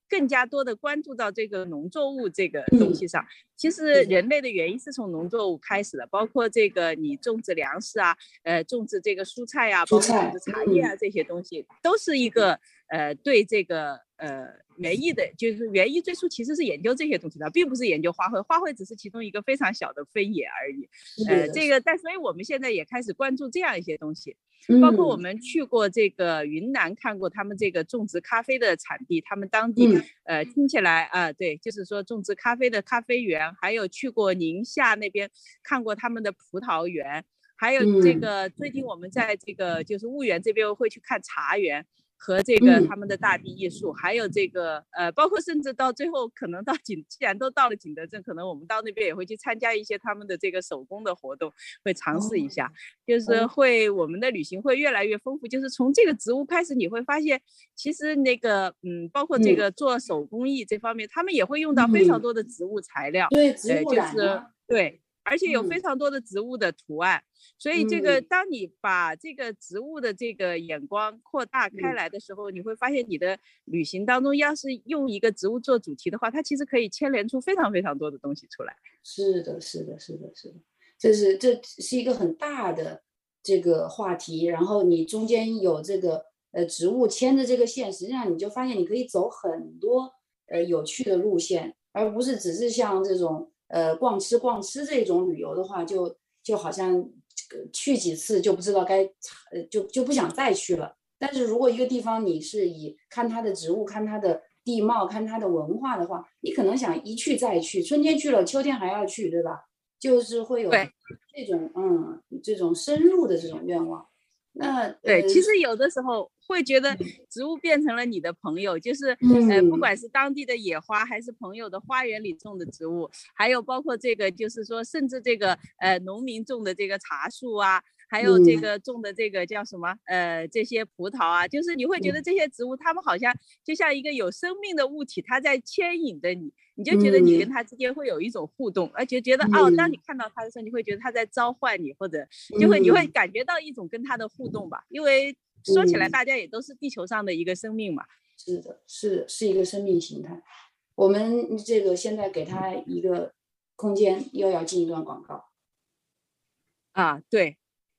S3: 更加多的关注到这个农作物这个东西上。其实人类的原因是从农作物开始的，包括这个你种植粮食啊，呃，种植这个蔬菜啊，包括种植茶叶啊，这些东西都是一个呃对这个呃园艺的，就是园艺最初其实是研究这些东西的，并不是研究花卉，花卉只是其中一个非常小的分野而已。呃，这个但所以我们现在也开始关注这样一些东西。包括我们去过这个云南，看过他们这个种植咖啡的产地，他们当地、嗯、呃听起来啊、呃，对，就是说种植咖啡的咖啡园，还有去过宁夏那边看过他们的葡萄园，还有这个、嗯、最近我们在这个就是婺源这边会去看茶园和这个他们的大地艺术、嗯、还有这个呃，包括甚至到最后可能到景，既然都到了景德镇，可能我们到那边也会去参加一些他们的这个手工的活动，会尝试一下、哦、就是会我们的旅行会越来越丰富，就是从这个植物开始你会发现其实那个嗯，包括这个做手工艺这方面、嗯、他们也会用到非常多的植物材料、
S2: 嗯、对植物染、
S3: 呃、就是对，而且有非常多的植物的图案、嗯、所以这个当你把这个植物的这个眼光扩大开来的时候、嗯、你会发现你的旅行当中要是用一个植物做主题的话，它其实可以牵连出非常非常多的东西出来。
S2: 是的是的是的是的，这是这是一个很大的这个话题，然后你中间有这个呃植物牵着这个线，实际上你就发现你可以走很多呃有趣的路线，而不是只是像这种呃，逛吃逛吃这种旅游的话，就就好像去几次就不知道该，呃，就就不想再去了。但是如果一个地方你是以看它的植物、看它的地貌、看它的文化的话，你可能想一去再去，春天去了，秋天还要去，对吧？就是会有这种嗯这种深入的这种愿望。那
S3: 对、呃，其实有的时候会觉得植物变成了你的朋友，就是、
S2: 嗯、
S3: 呃，不管是当地的野花，还是朋友的花园里种的植物，还有包括这个，就是说，甚至这个呃农民种的这个茶树啊，还有这个种的这个叫什么呃这些葡萄啊，就是你会觉得这些植物它们好像就像一个有生命的物体，它在牵引着你，你就觉得你跟它之间会有一种互动，而且觉得哦，当你看到它的时候，你会觉得它在召唤你，或者就会你会感觉到一种跟它的互动吧，因为说起来大家也都是地球上的一个生命嘛。
S2: 是的，是是一个生命形态。我们这个现在给它一个空间，又要进一段广告
S3: 啊，对。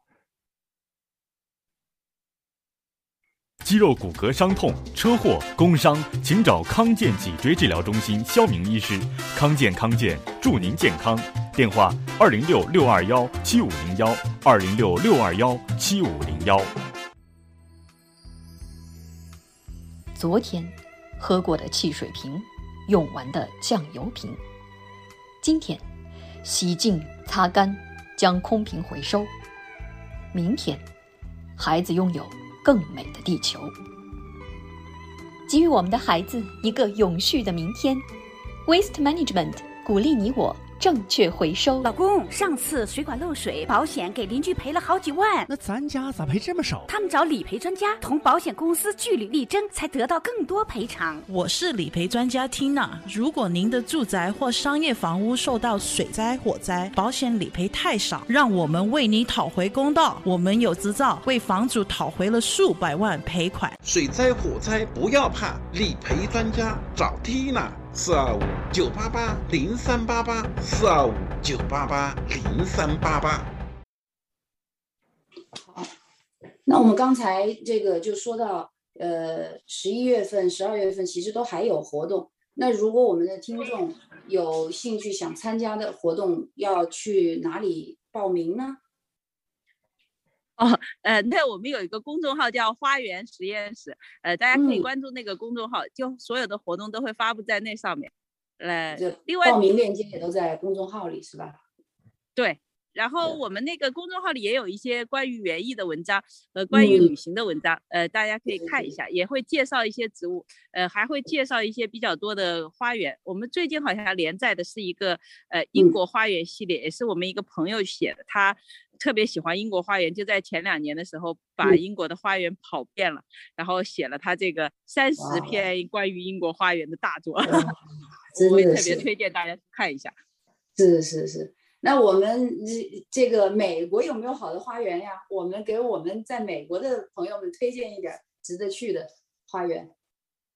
S11: 肌肉骨骼伤痛、车祸、工伤，请找康健脊椎治疗中心肖明医师。康健康健，祝您健康。电话：二零六六二幺七五零幺，二零六六二幺七五零幺。
S12: 昨天喝过的汽水瓶，用完的酱油瓶，今天洗净、擦干，将空瓶回收。明天，孩子拥有更美的地球，给予我们的孩子一个永续的明天。 Waste Management 鼓励你我正确回收。
S13: 老公，上次水管漏水，保险给邻居赔了好几万，
S14: 那咱家咋赔这么少？
S13: 他们找理赔专家同保险公司据理力争，才得到更多赔偿。
S15: 我是理赔专家 Tina， 如果您的住宅或商业房屋受到水灾、火灾，保险理赔太少，让我们为你讨回公道。我们有执照，为房主讨回了数百万赔款。
S16: 水灾、火灾不要怕，理赔专家找 Tina。四二五九八八零三八八，四二五九八八零三八八。
S2: 好，那我们刚才这个就说到，呃，十一月份、十二月份其实都还有活动。那如果我们的听众有兴趣想参加的活动，要去哪里报名呢？
S3: 哦，呃，那我们有一个公众号叫花园实验室，呃，大家可以关注那个公众号，嗯、就所有的活动都会发布在那上面。呃，另外
S2: 报名链接也都在公众号里，是吧？
S3: 对。然后我们那个公众号里也有一些关于园艺的文章和关于旅行的文章，嗯、呃，大家可以看一下，也会介绍一些植物，呃，还会介绍一些比较多的花园。我们最近好像连载的是一个呃英国花园系列，嗯、也是我们一个朋友写的，他特别喜欢英国花园，就在前两年的时候把英国的花园跑遍了，嗯、然后写了他这个三十篇关于英国花园的大作，我会特别推荐大家去看一下。
S2: 是是是。那我们这个美国有没有好的花园呀？我们给我们在美国的朋友们推荐一点值得去的花园。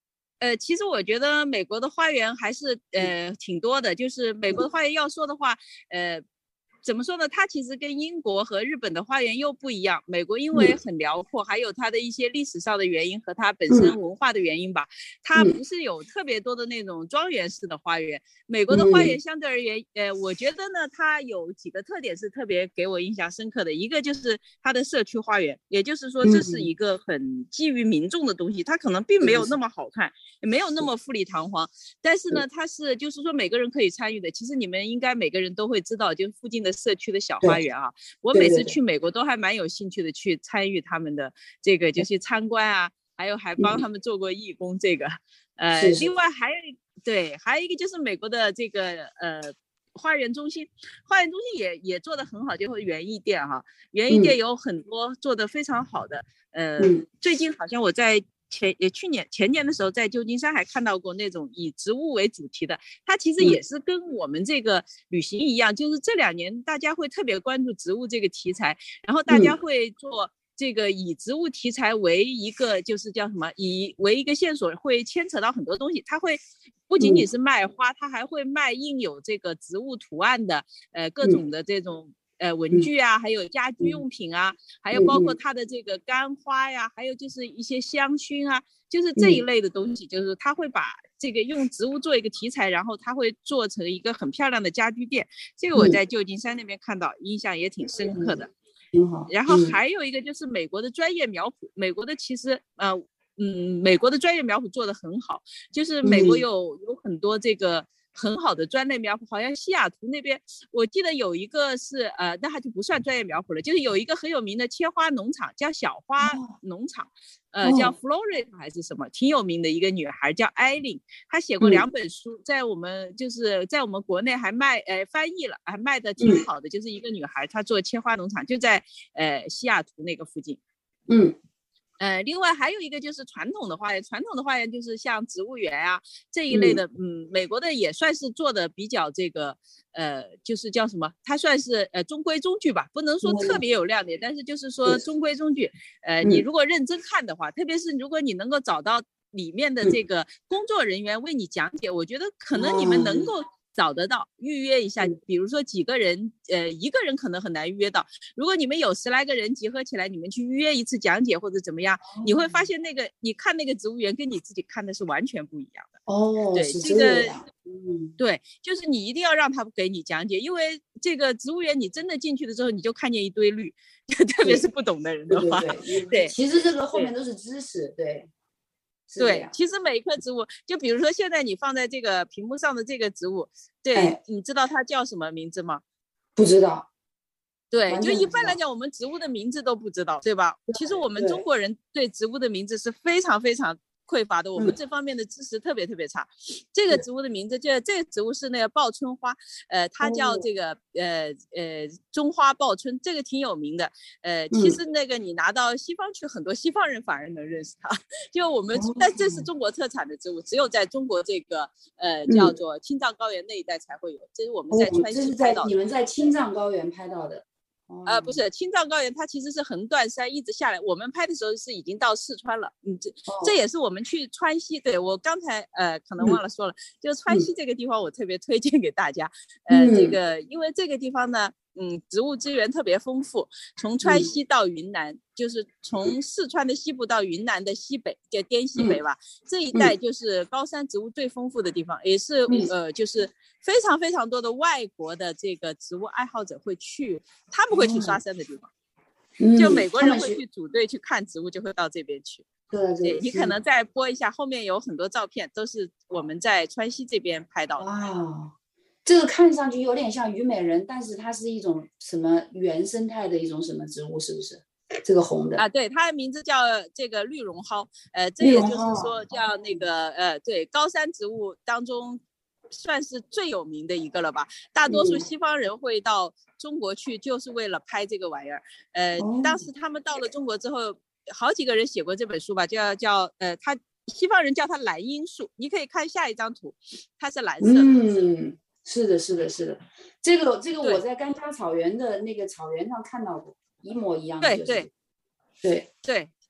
S3: 呃，其实我觉得美国的花园还是呃挺多的，就是美国的花园要说的话，呃。怎么说呢？它其实跟英国和日本的花园又不一样。美国因为很辽阔，还有它的一些历史上的原因和它本身文化的原因吧，它不是有特别多的那种庄园式的花园。美国的花园相对而言，呃，我觉得呢，它有几个特点是特别给我印象深刻的。一个就是它的社区花园，也就是说这是一个很基于民众的东西，它可能并没有那么好看，也没有那么富丽堂皇，但是呢，它是就是说每个人可以参与的。其实你们应该每个人都会知道，就附近的社区的小花园啊，我每次去美国都还蛮有兴趣的去参与他们的这个，就去参观啊，还有还帮他们做过义工。这个，呃，
S2: 是是
S3: 另外还有对，还有一个就是美国的这个呃花园中心，花园中心也也做得很好，就是园艺店哈，园艺店有很多做得非常好的，呃，
S2: 嗯、
S3: 最近好像我在。前也去年前年的时候，在旧金山还看到过那种以植物为主题的，它其实也是跟我们这个旅行一样，就是这两年大家会特别关注植物这个题材，然后大家会做这个以植物题材为一个就是叫什么，以为一个线索，会牵扯到很多东西，它会不仅仅是卖花，它还会卖印有这个植物图案的呃各种的这种。呃，文具啊，还有家居用品啊，还有包括它的这个干花呀，还有就是一些香薰啊，就是这一类的东西，就是它会把这个用植物做一个题材，然后它会做成一个很漂亮的家居店。这个我在旧金山那边看到，印象也挺深刻的。
S2: 挺好。
S3: 然后还有一个就是美国的专业苗圃，美国的其实呃嗯，美国的专业苗圃做得很好，就是美国有有很多这个。很好的专业苗圃，好像西雅图那边，我记得有一个是呃，那它就不算专业苗圃了，就是有一个很有名的切花农场，叫小花农场，呃，叫 Florida 还是什么，挺有名的一个女孩叫艾琳，她写过两本书，在我们就是在我们国内还卖呃翻译了，还卖的挺好的，就是一个女孩她做切花农场，就在呃西雅图那个附近，
S2: 嗯。
S3: 呃，另外还有一个就是传统的花园，传统的花园就是像植物园啊这一类的，嗯, 嗯，美国的也算是做的比较这个，呃，就是叫什么，它算是呃中规中矩吧，不能说特别有亮点，但是就是说中规中矩。呃，你如果认真看的话，特别是如果你能够找到里面的这个工作人员为你讲解，我觉得可能你们能够。找得到，预约一下，比如说几个人，呃，一个人可能很难预约到。如果你们有十来个人集合起来，你们去预约一次讲解或者怎么样，你会发现那个你看那个植物园跟你自己看的是完全不一样的。
S2: 哦，
S3: 对，
S2: 是
S3: 这个，
S2: 嗯，
S3: 对，就是你一定要让他给你讲解，因为这个植物园你真的进去的时候，你就看见一堆绿，就特别是不懂的人的话，
S2: 对对对，
S3: 对，
S2: 其实这个后面都是知识，对。
S3: 对，其实每一棵植物，就比如说现在你放在这个屏幕上的这个植物，对，哎、你知道它叫什么名字吗？
S2: 不知道。
S3: 对，就一般来讲，我们植物的名字都不知道，对吧？其实我们中国人对植物的名字是非常非常匮乏的，我们这方面的知识特别特别差。这个植物的名字，就这个植物是那个报春花，呃，它叫这个呃呃中花报春，这个挺有名的。呃，其实那个你拿到西方去，很多西方人反而能认识它。就我们，但这是中国特产的植物，只有在中国这个呃叫做青藏高原那一带才会有。这是我们在川西拍到的。
S2: 这是在你们在青藏高原拍到的。
S3: 呃，不是青藏高原，它其实是横断山一直下来。我们拍的时候是已经到四川了，嗯，这、哦、这也是我们去川西。对，我刚才呃可能忘了说了，嗯、就是川西这个地方，我特别推荐给大家。嗯、呃，这个因为这个地方呢，嗯，植物资源特别丰富，从川西到云南，嗯、就是从四川的西部到云南的西北，就滇西北吧，嗯、这一带就是高山植物最丰富的地方，也是、嗯、呃就是。非常非常多的外国的这个植物爱好者会去，他们会去刷山的地方，嗯、就美国人会去组队去看植物，就会到这边去。
S2: 对对，
S3: 你可能再播一下，后面有很多照片都是我们在川西这边拍到的。
S2: 哇，这个看上去有点像虞美人，但是它是一种什么原生态的一种什么植物，是不是？这个红的
S3: 啊，对，它的名字叫这个绿绒蒿，呃，这也就是说叫那个呃，对，高山植物当中。算是最有名的一个了吧，大多数西方人会到中国去就是为了拍这个玩意儿。呃，哦、当时他们到了中国之后，好几个人写过这本书吧，叫叫呃，他西方人叫它蓝罂粟。你可以看下一张图，它是蓝色的。
S2: 嗯，是的，是的，是的。这个这个我在甘蔗草原的那个草原上看到过，一模一样的、就是。
S3: 对对
S2: 对
S3: 对。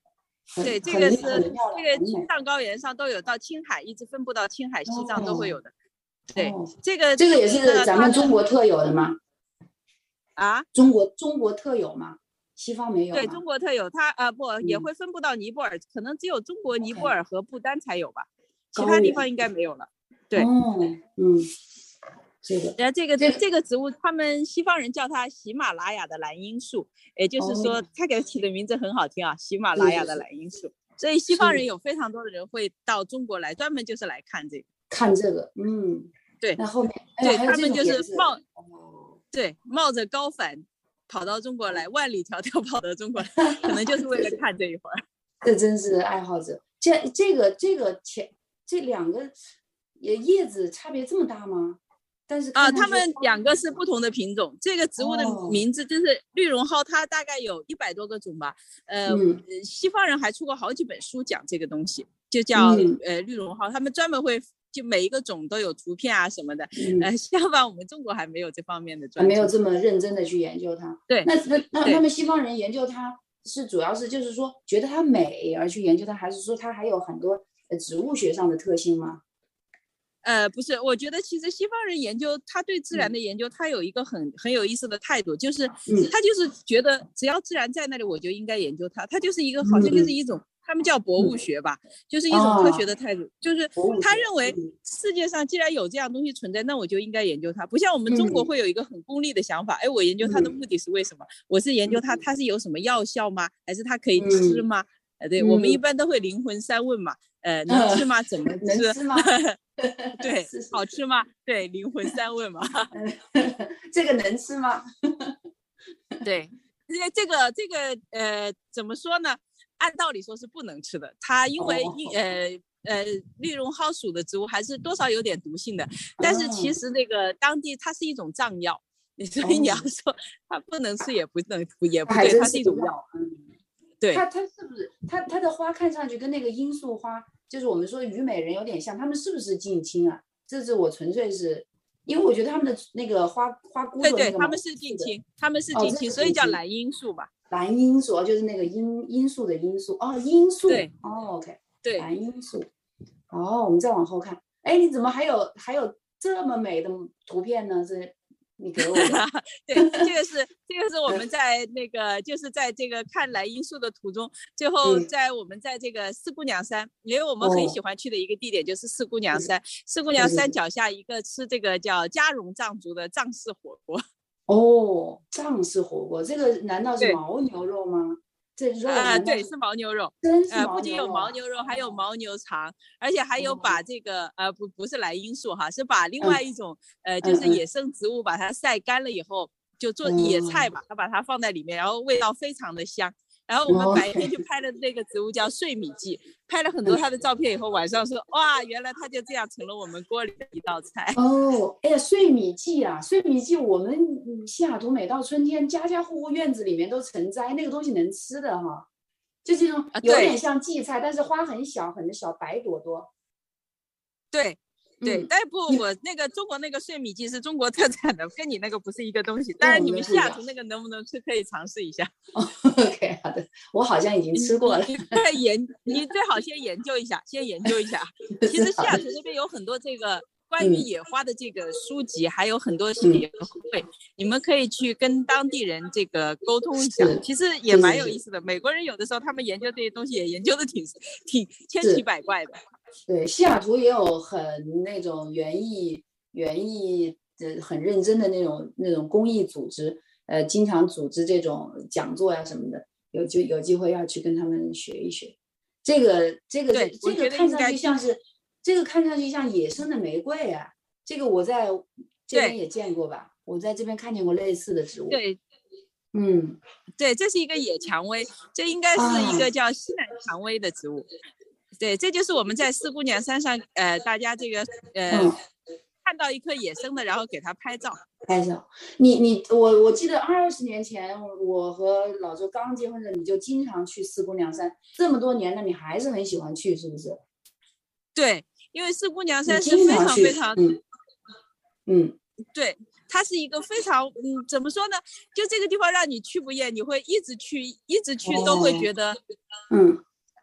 S3: 对，这个是这个上高原上都有，到青海一直分布到青海、西藏都会有的。对，这个
S2: 这个也是咱们中国特有的吗？
S3: 啊，
S2: 中国中国特有吗？西方没有？
S3: 对，中国特有，它呃不也会分布到尼泊尔，可能只有中国尼泊尔和不丹才有吧，其他地方应该没有了。对，
S2: 哦，嗯。这个，
S3: 然后这个这这个植物，他们西方人叫它喜马拉雅的蓝罂粟，也就是说，它给它起的名字很好听啊，喜马拉雅的蓝罂粟。所以西方人有非常多的人会到中国来，专门就是来看这个。
S2: 看这个，嗯，
S3: 对。
S2: 那后面，
S3: 对他们就是冒，对，冒着高反跑到中国来，万里迢迢跑到中国来，可能就是为了看这一会儿。
S2: 这真是爱好者。这这个这个前这两个也叶子差别这么大吗？但是
S3: 啊，它们两个是不同的品种。这个植物的名字就是绿绒蒿，它大概有一百多个种吧。呃、嗯，西方人还出过好几本书讲这个东西，就叫、嗯、呃绿绒蒿。他们专门会就每一个种都有图片啊什么的。嗯、呃，相反我们中国还没有这方面的专
S2: 还没有这么认真的去研究它。
S3: 对，
S2: 那那那他们西方人研究它是主要是就是说觉得它美而去研究它，还是说它还有很多植物学上的特性吗？
S3: 呃，不是，我觉得其实西方人研究他对自然的研究，他有一个很很有意思的态度，就是他就是觉得只要自然在那里，我就应该研究它。他就是一个好像就是一种，他们叫博物学吧，就是一种科学的态度，就是他认为世界上既然有这样东西存在，那我就应该研究它。不像我们中国会有一个很功利的想法，哎，我研究它的目的是为什么？我是研究它，它是有什么药效吗？还是它可以吃吗？呃，对，我们一般都会灵魂三问嘛，呃，能吃吗？怎么吃？
S2: 能吃吗？
S3: 对，好吃吗？对，灵魂三问嘛。
S2: 这个能吃吗？
S3: 对，这个这个呃，怎么说呢？按道理说是不能吃的，它因为、哦、呃呃绿绒蒿属的植物还是多少有点毒性的，但是其实那个当地它是一种藏药，所以你要说它不能吃也不能也不对，它是一种药。对，
S2: 它它是不是它它的花看上去跟那个罂粟花，就是我们说虞美人有点像，他们是不是近亲啊？这是我纯粹是因为我觉得他们的那个花花骨朵，
S3: 对对，他们是近亲，他们是近亲，哦、所以叫蓝罂粟吧。
S2: 蓝罂粟就是那个罂罂粟的罂粟哦，罂粟
S3: 对
S2: 哦 ，OK，
S3: 对，
S2: 蓝罂粟。哦，我们再往后看，哎，你怎么还有还有这么美的图片呢？这你给我的
S3: 对，这个是这个是我们在那个就是在这个看蓝罂粟的途中，最后在我们在这个四姑娘山，因为我们很喜欢去的一个地点就是四姑娘山，四姑娘山脚下一个吃这个叫嘉绒藏族的藏式火锅。
S2: 哦，藏式火锅，这个难道是牦牛肉吗？这肉
S3: 啊、呃，对，是牦牛肉，呃，不仅有牦牛肉，还有牦牛肠，而且还有把这个、哦、呃不不是蓝罂粟哈，是把另外一种、嗯、呃就是野生植物把它晒干了以后，就做野菜吧，它、嗯、把它放在里面，然后味道非常的香。然后我们白天去拍的那个植物叫碎米蓟，拍了很多它的照片以后，晚上说哇，原来它就这样成了我们锅里的一道菜。
S2: 哦，哎呀，碎米蓟啊，碎米蓟，我们西雅图每到春天，家家户户院子里面都成栽，那个东西能吃的哈，就这种有点像荠菜，但是花很小很小，白朵朵。
S3: 对。对，但不，我那个中国那个碎米蓟是中国特产的，跟你那个不是一个东西。当然，你们西雅图那个能不能吃，可以尝试一下。
S2: OK， 好的，我好像已经吃过了。
S3: 你再研，你最好先研究一下，先研究一下。其实西雅图那边有很多这个关于野花的这个书籍，嗯、还有很多协会、嗯，你们可以去跟当地人这个沟通一下。其实也蛮有意思的。美国人有的时候他们研究这些东西也研究的挺挺千奇百怪的。
S2: 对，西雅图也有很那种园艺园艺的很认真的那种那种公益组织，呃，经常组织这种讲座呀、啊、什么的，有就有机会要去跟他们学一学。这个这个这个看上去像是这个看上去像野生的玫瑰啊，这个我在这边也见过吧，我在这边看见过类似的植物。
S3: 对，
S2: 嗯，
S3: 对，这是一个野蔷薇，这应该是一个叫西南蔷薇的植物。啊，对，这就是我们在四姑娘山上，呃，大家这个呃、嗯、看到一棵野生的，然后给它拍照。
S2: 拍照，你你我我记得二十年前，我和老周刚结婚的，你就经常去四姑娘山，这么多年了，你还是很喜欢去，是不是？
S3: 对，因为四姑娘山是非常非常，
S2: 嗯，嗯
S3: 对，它是一个非常，嗯，怎么说呢？就这个地方让你去不厌，你会一直去，一直去，都会觉得，
S2: 嗯。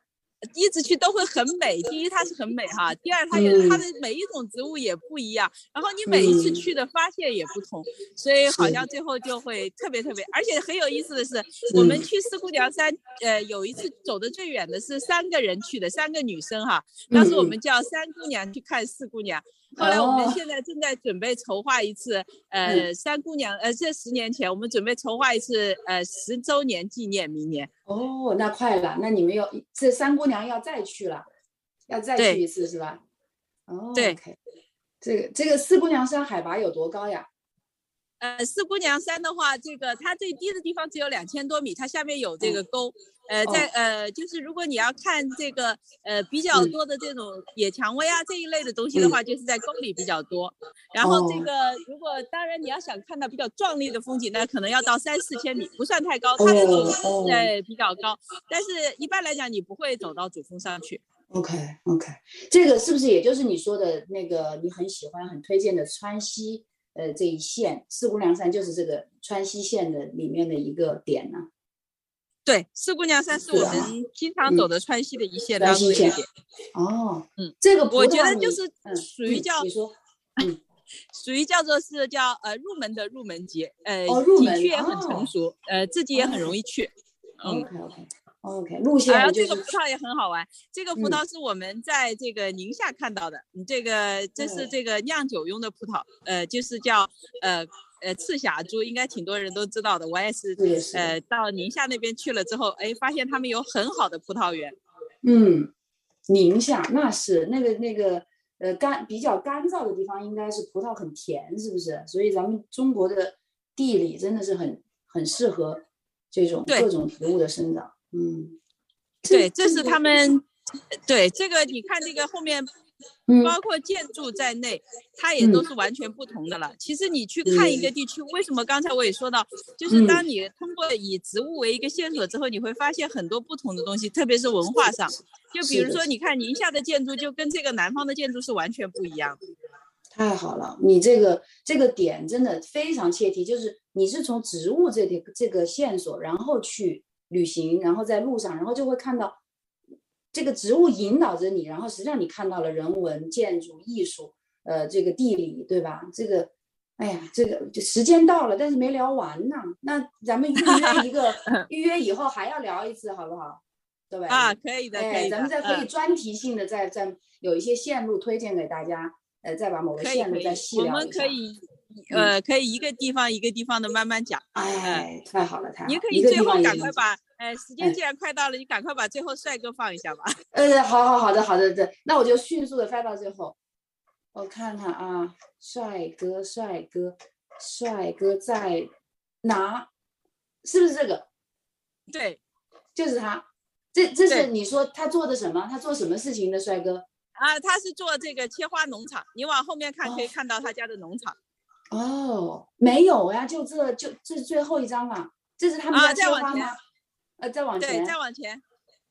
S3: 一直去都会很美。第一，它是很美哈；第二，它也、嗯、它的每一种植物也不一样，然后你每一次去的发现也不同，嗯、所以好像最后就会特别特别。而且很有意思的是，我们去四姑娘山，呃，有一次走的最远的是三个人去的，三个女生哈。当时我们叫三姑娘去看四姑娘。后来我们现在正在准备筹划一次，呃，嗯、三姑娘，呃，这十年前我们准备筹划一次，呃，十周年纪念，明年。
S2: 哦，那快了，那你们要这三姑娘要再去了，要再去一次是吧？哦，
S3: 对。
S2: Okay. 这个这个四姑娘山海拔有多高呀？
S3: 呃，四姑娘山的话，这个它最低的地方只有两千多米，它下面有这个沟。嗯呃，在呃，就是如果你要看这个呃比较多的这种野蔷薇啊、嗯、这一类的东西的话，就是在沟里比较多。然后这个如果当然你要想看到比较壮丽的风景呢，可能要到三四千米，不算太高，它的主峰在比较高，但是一般来讲你不会走到主峰上去。
S2: OK OK， 这个是不是也就是你说的那个你很喜欢、很推荐的川西呃这一线？四姑娘山就是这个川西线的里面的一个点呢？
S3: 对，四姑娘山是我们经常走的川西的一线当中的一个点。
S2: 哦，
S3: 嗯，
S2: 这个
S3: 我觉得就是属于叫，
S2: 嗯、你说，嗯，
S3: 属于叫做是叫呃入门的入门级，呃，
S2: 哦，入门
S3: 景区也很成熟，哦、呃，自己也很容易去。
S2: 嗯 OK OK OK， 路线、就是。
S3: 然后这个葡萄也很好玩，这个葡萄是我们在这个宁夏看到的，你、嗯、这个这是这个酿酒用的葡萄，呃，就是叫呃。呃，赤霞珠应该挺多人都知道的，我也是，
S2: 是
S3: 呃，到宁夏那边去了之后，哎，发现他们有很好的葡萄园。
S2: 嗯，宁夏那是那个那个呃干比较干燥的地方，应该是葡萄很甜，是不是？所以咱们中国的地理真的是很很适合这种各种植物的生长。嗯，
S3: 对，这是他们，对这个你看这个后面。包括建筑在内，它也都是完全不同的了。嗯、其实你去看一个地区，嗯、为什么刚才我也说到，就是当你通过以植物为一个线索之后，你会发现很多不同的东西，特别是文化上。就比如说，你看宁夏的建筑就跟这个南方的建筑是完全不一样的。
S2: 太好了，你这个这个点真的非常切题，就是你是从植物这个这个线索，然后去旅行，然后在路上，然后就会看到。这个植物引导着你，然后实际上你看到了人文、建筑、艺术，呃，这个地理，对吧？这个，哎呀，这个时间到了，但是没聊完呢。那咱们预约一个，预约以后还要聊一次，好不好？对吧？
S3: 啊，可以的，可以的。
S2: 咱们再可以专题性的再再有一些线路推荐给大家，呃，再把某个线路再细聊一下。
S3: 我们可以。呃，可以一个地方一个地方的慢慢讲。
S2: 哎，太好了，太好了！
S3: 你可以最后赶快把，呃，时间既然快到了，你赶快把最后帅哥放一下吧。
S2: 呃，好好好的好的的，那我就迅速的翻到最后。我看看啊，帅哥帅哥帅哥在哪？是不是这个？
S3: 对，
S2: 就是他。这这是你说他做的什么？他做什么事情的帅哥？
S3: 啊，他是做这个切花农场。你往后面看可以看到他家的农场。
S2: 哦，没有呀，就这就这是最后一张啊，这是他们家切花吗？啊、呃，再往前，
S3: 对，再往前，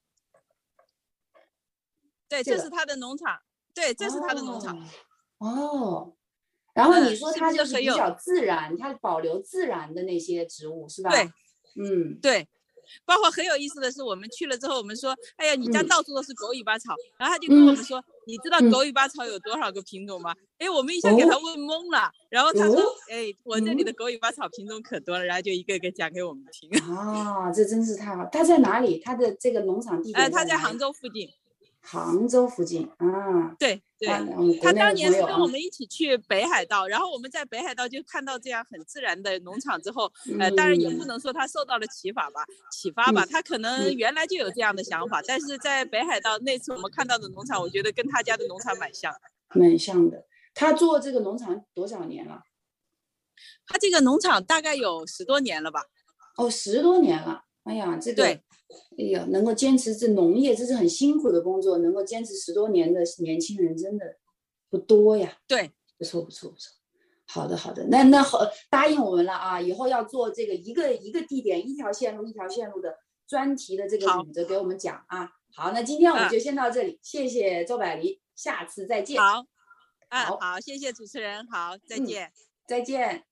S3: 对，这, 这是他的农场，对，这是他的农场。
S2: 哦，哦然后你说它就是比较自然，它保留自然的那些植物是吧？
S3: 对，
S2: 嗯，
S3: 对。包括很有意思的是，我们去了之后，我们说，哎呀，你家到处都是狗尾巴草，嗯、然后他就跟我们说，嗯、你知道狗尾巴草有多少个品种吗？哎、嗯，我们一下给他问懵了，哦、然后他说，哎，我这里的狗尾巴草品种可多了，然后就一个一个讲给我们听。
S2: 啊，这真是太好！他在哪里？他的这个农场地点？
S3: 哎、呃，他在杭州附近。
S2: 杭州附近啊，
S3: 对对，他当年是跟我们一起去北海道，然后我们在北海道就看到这样很自然的农场之后，呃，当然也不能说他受到了启发吧，启发吧，他可能原来就有这样的想法，但是在北海道那次我们看到的农场，我觉得跟他家的农场蛮像，
S2: 蛮像的。他做这个农场多少年了？
S3: 他这个农场大概有十多年了吧？
S2: 哦，十多年了。哎呀，这个，
S3: 对，
S2: 哎呀，能够坚持这农业，这是很辛苦的工作，能够坚持十多年的年轻人真的不多呀。
S3: 对，
S2: 不错不错不错。好的好的，那那好，答应我们了啊，以后要做这个一个一个地点一条线路一条线路的专题的这个捋着给我们讲啊。好，那今天我们就先到这里，嗯、谢谢周百黎，下次再见。
S3: 好，啊好，好，谢谢主持人，好，再见，
S2: 嗯、再见。